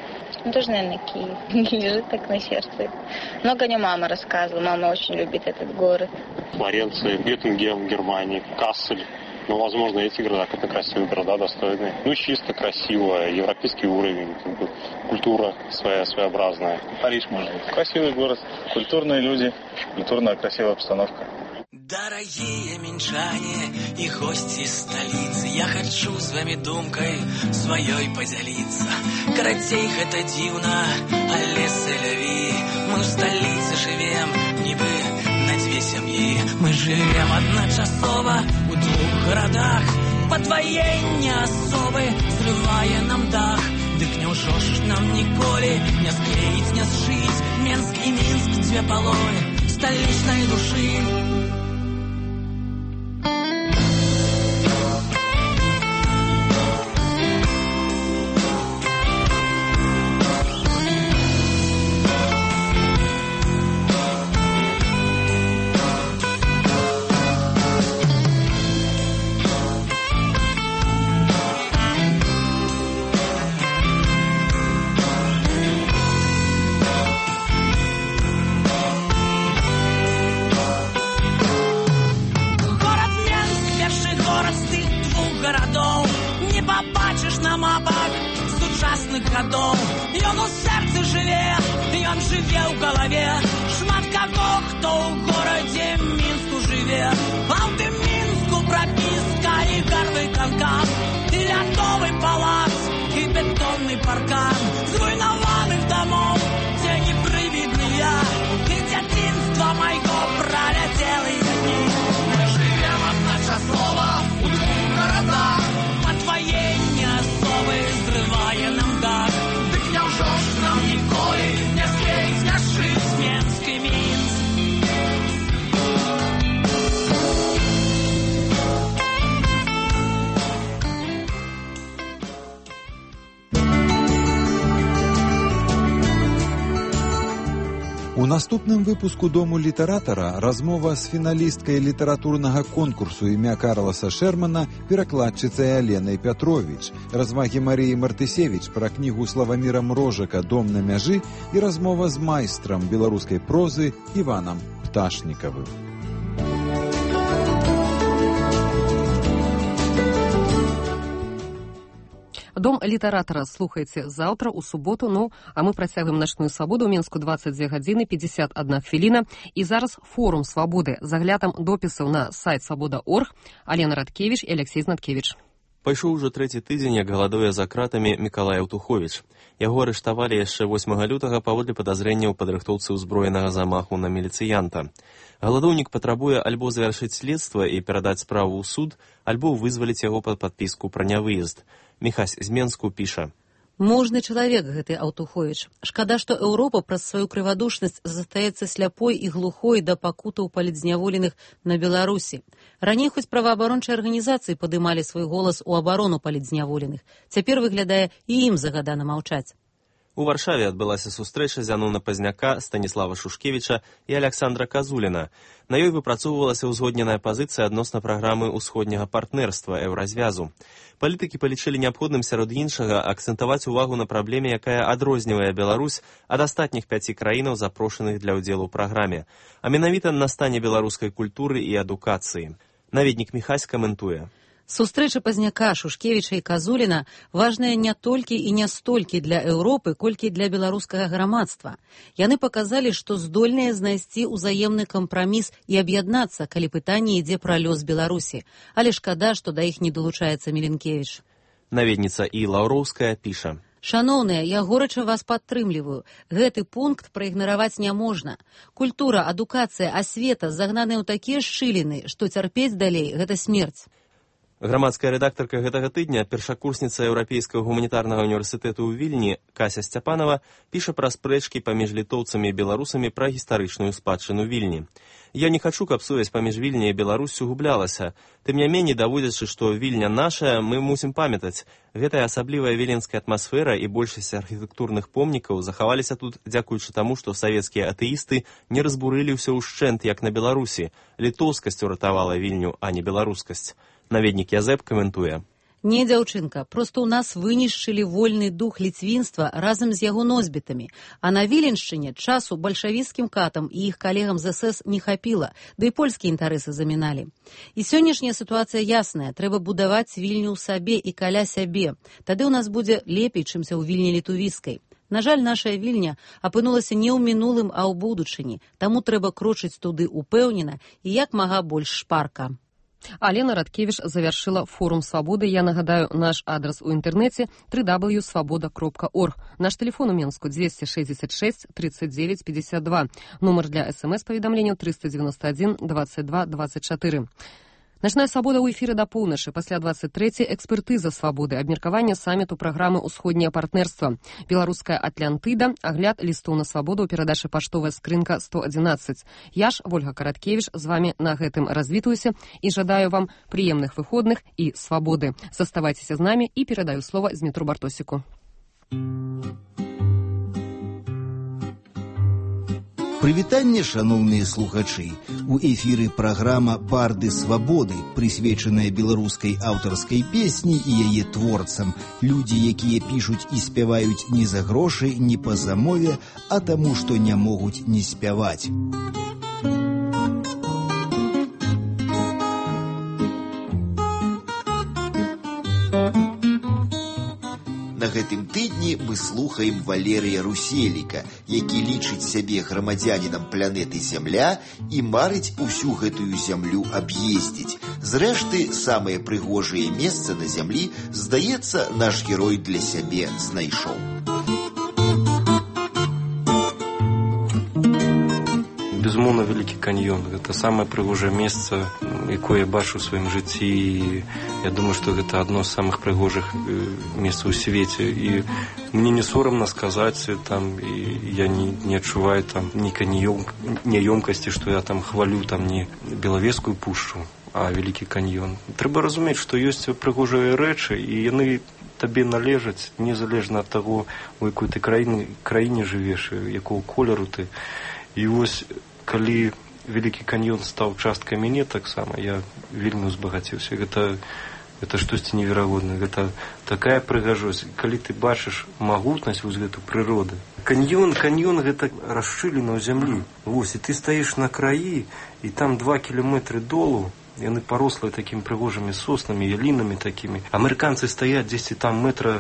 Ну, тоже, наверное, Киев. Лежит так на сердце. Много мне мама рассказывала. Мама очень любит этот город. Флоренция, Геттингем в Германии, Кассель. Ну, возможно, эти города, это красивые города, достойные. Ну, чисто, красиво, европейский уровень, культура своеобразная. Париж, может быть. Красивый город, культурные люди, культурная красивая обстановка. Дорогие минчане и гости столицы, я хочу с вами думкой своей поделиться. Карацей гэта дзіўна, але селяви. Мы в столице живем, нібы на две семьи. Мы живем одночасово у двух городах. Подвоение особы срывае нам дах. Дык няўжо ж нам ніколі не склеіць, не сшыць Менск і Мінск, дзве паловы сталічнай душы. Гадоў. Ён у сэрцы жыве, ён жыве ў галаве. Шмат каго, хто ў горадзе Мінску жыве. А ў тым Мінску прапіска і гарвы канкан, і лядовы палац, і бетонны паркан зруйнаваных дамоў, дзе непрывідны я, і дзяцінства майго праляцелы дні. Мы жывем адначасова у двух гарадах. Падваенне асобы зрывае нам дах. Дык няўжо ж нам ніколі не склеіць, не сшыць Менск і Мінск. У наступным выпуску «Дому літаратара» размова з фіналісткай літаратурнага конкурсу імя Карласа Шермана, перакладчыцай Аленай Пятровіч, развагі Марыі Мартысевіч пра кнігу Славаміра Мрожака «Дом на мяжы» і размова з майстрам беларускай прозы Іванам Пташнікавым. Дом літаратара слухайце заўтра у суботу. Ну, а мы працягваем начную свабоду. У Мінску 22 гадзіны 51 хвіліна. І зараз форум свабоды з аглядам допісаў на сайт свабода.орг. Алена Радкевіч і Алексей Знаткевіч. Пайшоў ужо трэці тыдзень, як галадуе за кратамі Мікалай Аўтуховіч. Яго арыштавалі яшчэ 8 лютага паводле падазрэння ў падрыхтоўцы ўзброенага замаху на міліцыянта. Галадоўнік патрабуе альбо завяршыць следства і перадаць справу ў суд, альбо вызваліць яго пад падпіску пра нявыезд. Міхась з Менску піша. Можны чалавек гэты Аўтуховіч. Шкада, што Еўропа праз сваю крывадушнасць застаецца сляпой і глухой да пакутаў палітзняволеных на Беларусі. Раней хоць праваабарончыя арганізацыі падымалі свой голас у абарону палітзняволеных. Цяпер выглядае і ім загадана маўчаць. У Варшаве адбылася сустрэча Зянона Пазняка, Станіслава Шушкевіча і Александра Казуліна. На ёй выпрацоўвалася ўзгодненая пазіцыя адносна праграмы ўсходняга партнерства Еўразвязу. Палітыкі палічылі неабходным сярод іншага акцэнтаваць увагу на праблеме, якая адрознівае Беларусь ад астатніх 5 краінаў, запрошаных для ўдзелу ў праграме, а менавіта на стане беларускай культуры і адукацыі. Наведнік Міхась каментуе. Сустрэча Пазняка, Шушкевіча і Казуліна важная не толькі і не столькі для Еўропы, колькі для беларускага грамадства. Яны паказалі, што здольныя знайсці ўзаемны кампраміс і аб'яднацца, калі пытанне ідзе пра лёс Беларусі. Але шкада, што да іх не далучаецца Міленкевіч. Наведніца І. Лаўроўская піша. Шаноўныя, я горача вас падтрымліваю. Гэты пункт праігнараваць няможна. Культура, адукацыя, асвета загнаныя ў такія шчыліны, што цярпець далей – гэта смерць. Грамадская рэдактарка гэтага тыдня, першакурсніца Еўрапейскага гуманітарнага універсітэту ў Вільні Кася Сцяпанова піша пра спрэчкі паміж літоўцамі і беларусамі пра гістарычную спадчыну Вільні. Я не хачу, каб сувязь паміж Вільняй і Беларуссю гублялася. Тым не меней, даводзячы, што Вільня нашая, мы мусім памятаць. Гэтая асаблівая віленская атмасфера і большасць архітэктурных помнікаў захаваліся тут дзякуючы таму, што савецкія атэісты не разбурылі ўсё ўшчэнт, як на Беларусі. Літоўскасць уратавала Вільню, а не беларускасць. Наведнік Язэп каментуе. Не, дзяўчынка, проста ў нас вынішчылі вольны дух ліцвінства разам з яго носьбітамі, а на Віленшчыне часу бальшавіцкім катам і іх калегам з СС не хапіла, ды і польскія інтарэсы заміналі. І сённяшняя сітуацыя ясная, трэба будаваць Вільню ў сабе і каля сябе, тады ў нас будзе лепей, чымся ў Вільні літувіскай. На жаль, нашая Вільня апынулася не ў мінулым, а ў будучыні, таму трэба крочыць туды упэўнена і як мага больш шпарка. Алена Радкевіч завершила форум «Свободы». Я нагадаю, наш адрес у интернете www.svoboda.org. Наш телефон у Менску 266 39 52. Номер для СМС-поведомления 391 22 24. Начная свабода ў эфіры да поўначы. Пасля 23-й экспертыза свабоды, абмеркаванне саміту праграмы «Усходняе партнерства». Беларуская Атлантыда, агляд лістоў на свабоду ў перадачы «Паштовая скрынка 111». Я ж, Вольга Караткевіч, з вами на гэтым развітваюся і жадаю вам прыемных выходных і свабоды. Заставайцеся з намі і перадаю слова Змітру Бартосіку. Прывітанне, шаноўныя слухачы. У эфіры праграма «Барды свабоды», прысвечаная беларускай аўтарскай песні і яе творцам. Людзі, якія пішуць і спяваюць не за грошы, не па замове, а таму, што не могуць не спяваць. На гэтым тыдні мы слухаем Валерыя Руселіка, які лічыць сябе грамадзянінам планеты Зямля і марыць усю гэтую зямлю аб'ездзіць. Зрэшты, самае прыгожае месца на зямлі, здаецца, наш герой для сябе знайшоў. Безумоўна, Вялікі каньён. Гэта самае прыгожае месца, якое я бачу ў сваім жыцці. Я думаю, што гэта адно з самых прыгожых месцаў у свеце. І мне не сорамна сказаць, там, я не адчуваю там няёмкасці, што я там хвалю там не Белавежскую пушчу, а Вялікі каньён. Трэба разумець, што ёсць прыгожыя рэчы, і яны табе належаць, незалежна ад таго, у якой ты краіне жывеш, якого колеру ты. І вось, калі Вялікі каньён стаў часткай мяне таксама, я вельмі узбагаціўся. Гэта штосьці неверагоднае. Гэта такая прыгажосць, калі ты бачыш магутнасць вось гэту прыроды. Каньён гэта расшчыліна ў зямлі. Вось, і ты стаіш на краі, і там 2 кіламетры долу, яны парослыя такімі прыгожымі соснамі, ялінамі такімі. Амерыканцы стаяць дзесьці там метраў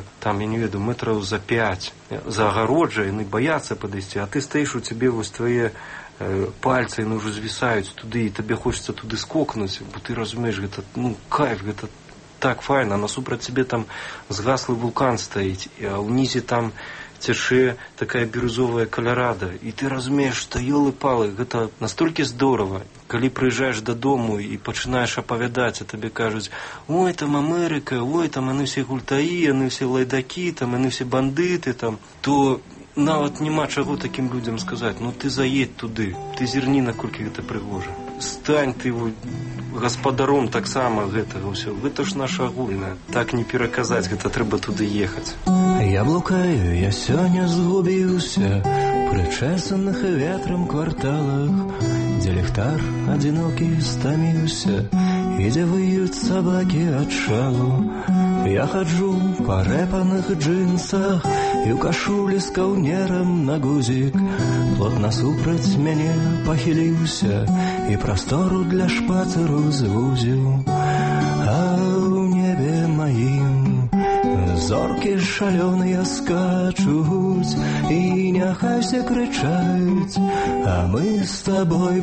за 5. За агароджай, яны баяцца падысці, а ты стаіш, у цябе вось твае пальцы, яны ўжо звісаюць туды, і табе хочацца туды скокнуць, бо ты разумееш, гэта, кайф, гэта так файна. Насупраць цябе там згаслы вулкан стаіць, а ўнізе там цячэ такая бірузовая калярада, і ты разумееш, што ёлы-палы, гэта настолькі здорава. Калі прыязджаеш дадому і пачынаеш апавядаць, а табе кажуць: ой, там Амерыка, ой, там яны все гультаі, яны все лайдакі, там яны все бандыты, там, то нават няма чаго такім людзям сказаць. Ты заедь туды, ты зірні, наколькі гэта прыгожа. Стань ты гаспадаром таксама гэтага ўсё. Гэта ж наша агульная. Так не пераказаць, гэта трэба туды ехаць. Я блукаю, я сёння згубіўся прычэсаных ветрам кварталах, дзе ліхтар адзінокі стаміўся і дзе выюць сабакі ад шалу. Я хаджу па рэпаных джинсах і ў кашулі з каўнерам на гузік. Плот насупраць мяне пахіліўся і прастору для шпацыру звузіў. А ў небе маім зоркі шалёныя скачуць і няхай все крычаць, а мы з табой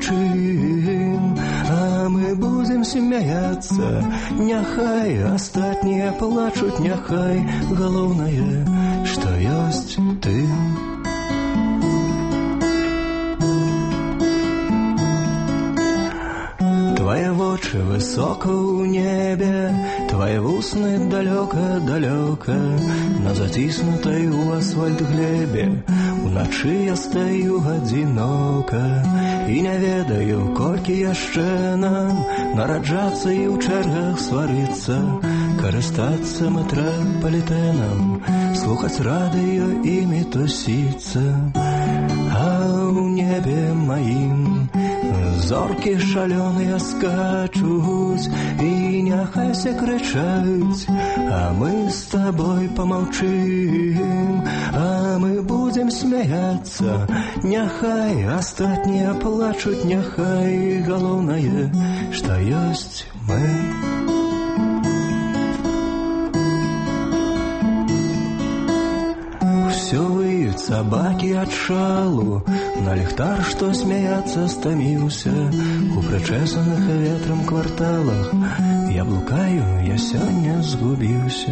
памаўчым, а мы будзем смяяцца. Няхай астатнія плачуць, няхай галоўнае, што ёсць ты. Твае вочы высока ў небе, твае вусны далёка-далёка, на заціснутай у асфальт глебе. Уначы я стаю адзінока і не ведаю, колькі яшчэ нам нараджацца і ў чэргах сварыцца, карыстацца метрапалітэнам, слухаць радыё і мітусіцца. А ў небе маім зоркі шалёныя скачуць, і няхай се крычаць, а мы з табой помаўчым, а мы будзем смяяцца, няхай астатнія плачуць, няхай галоўнае, што ёсць мы. Усё выюць сабакі ад шалу, на ліхтар, што смяяцца, стаміўся. У прычэсаных ветрам кварталах я блукаю, я сёння згубіўся.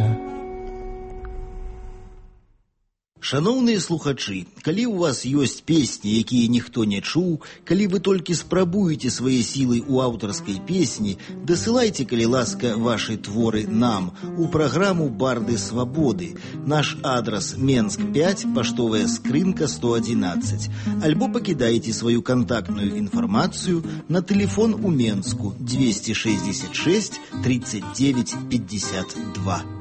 Шаноўныя слухачы, калі ў вас ёсць песні, якія ніхто не чуў, калі вы толькі спрабуеце свае сілы ў аўтарскай песні, дасылайце, калі ласка, вашы творы нам у праграму «Барды свабоды». Наш адрас Менск 5, паштовая скрынка 111. Альбо пакідайце сваю кантактную інфармацыю на тэлефон у Менску 266 39 52.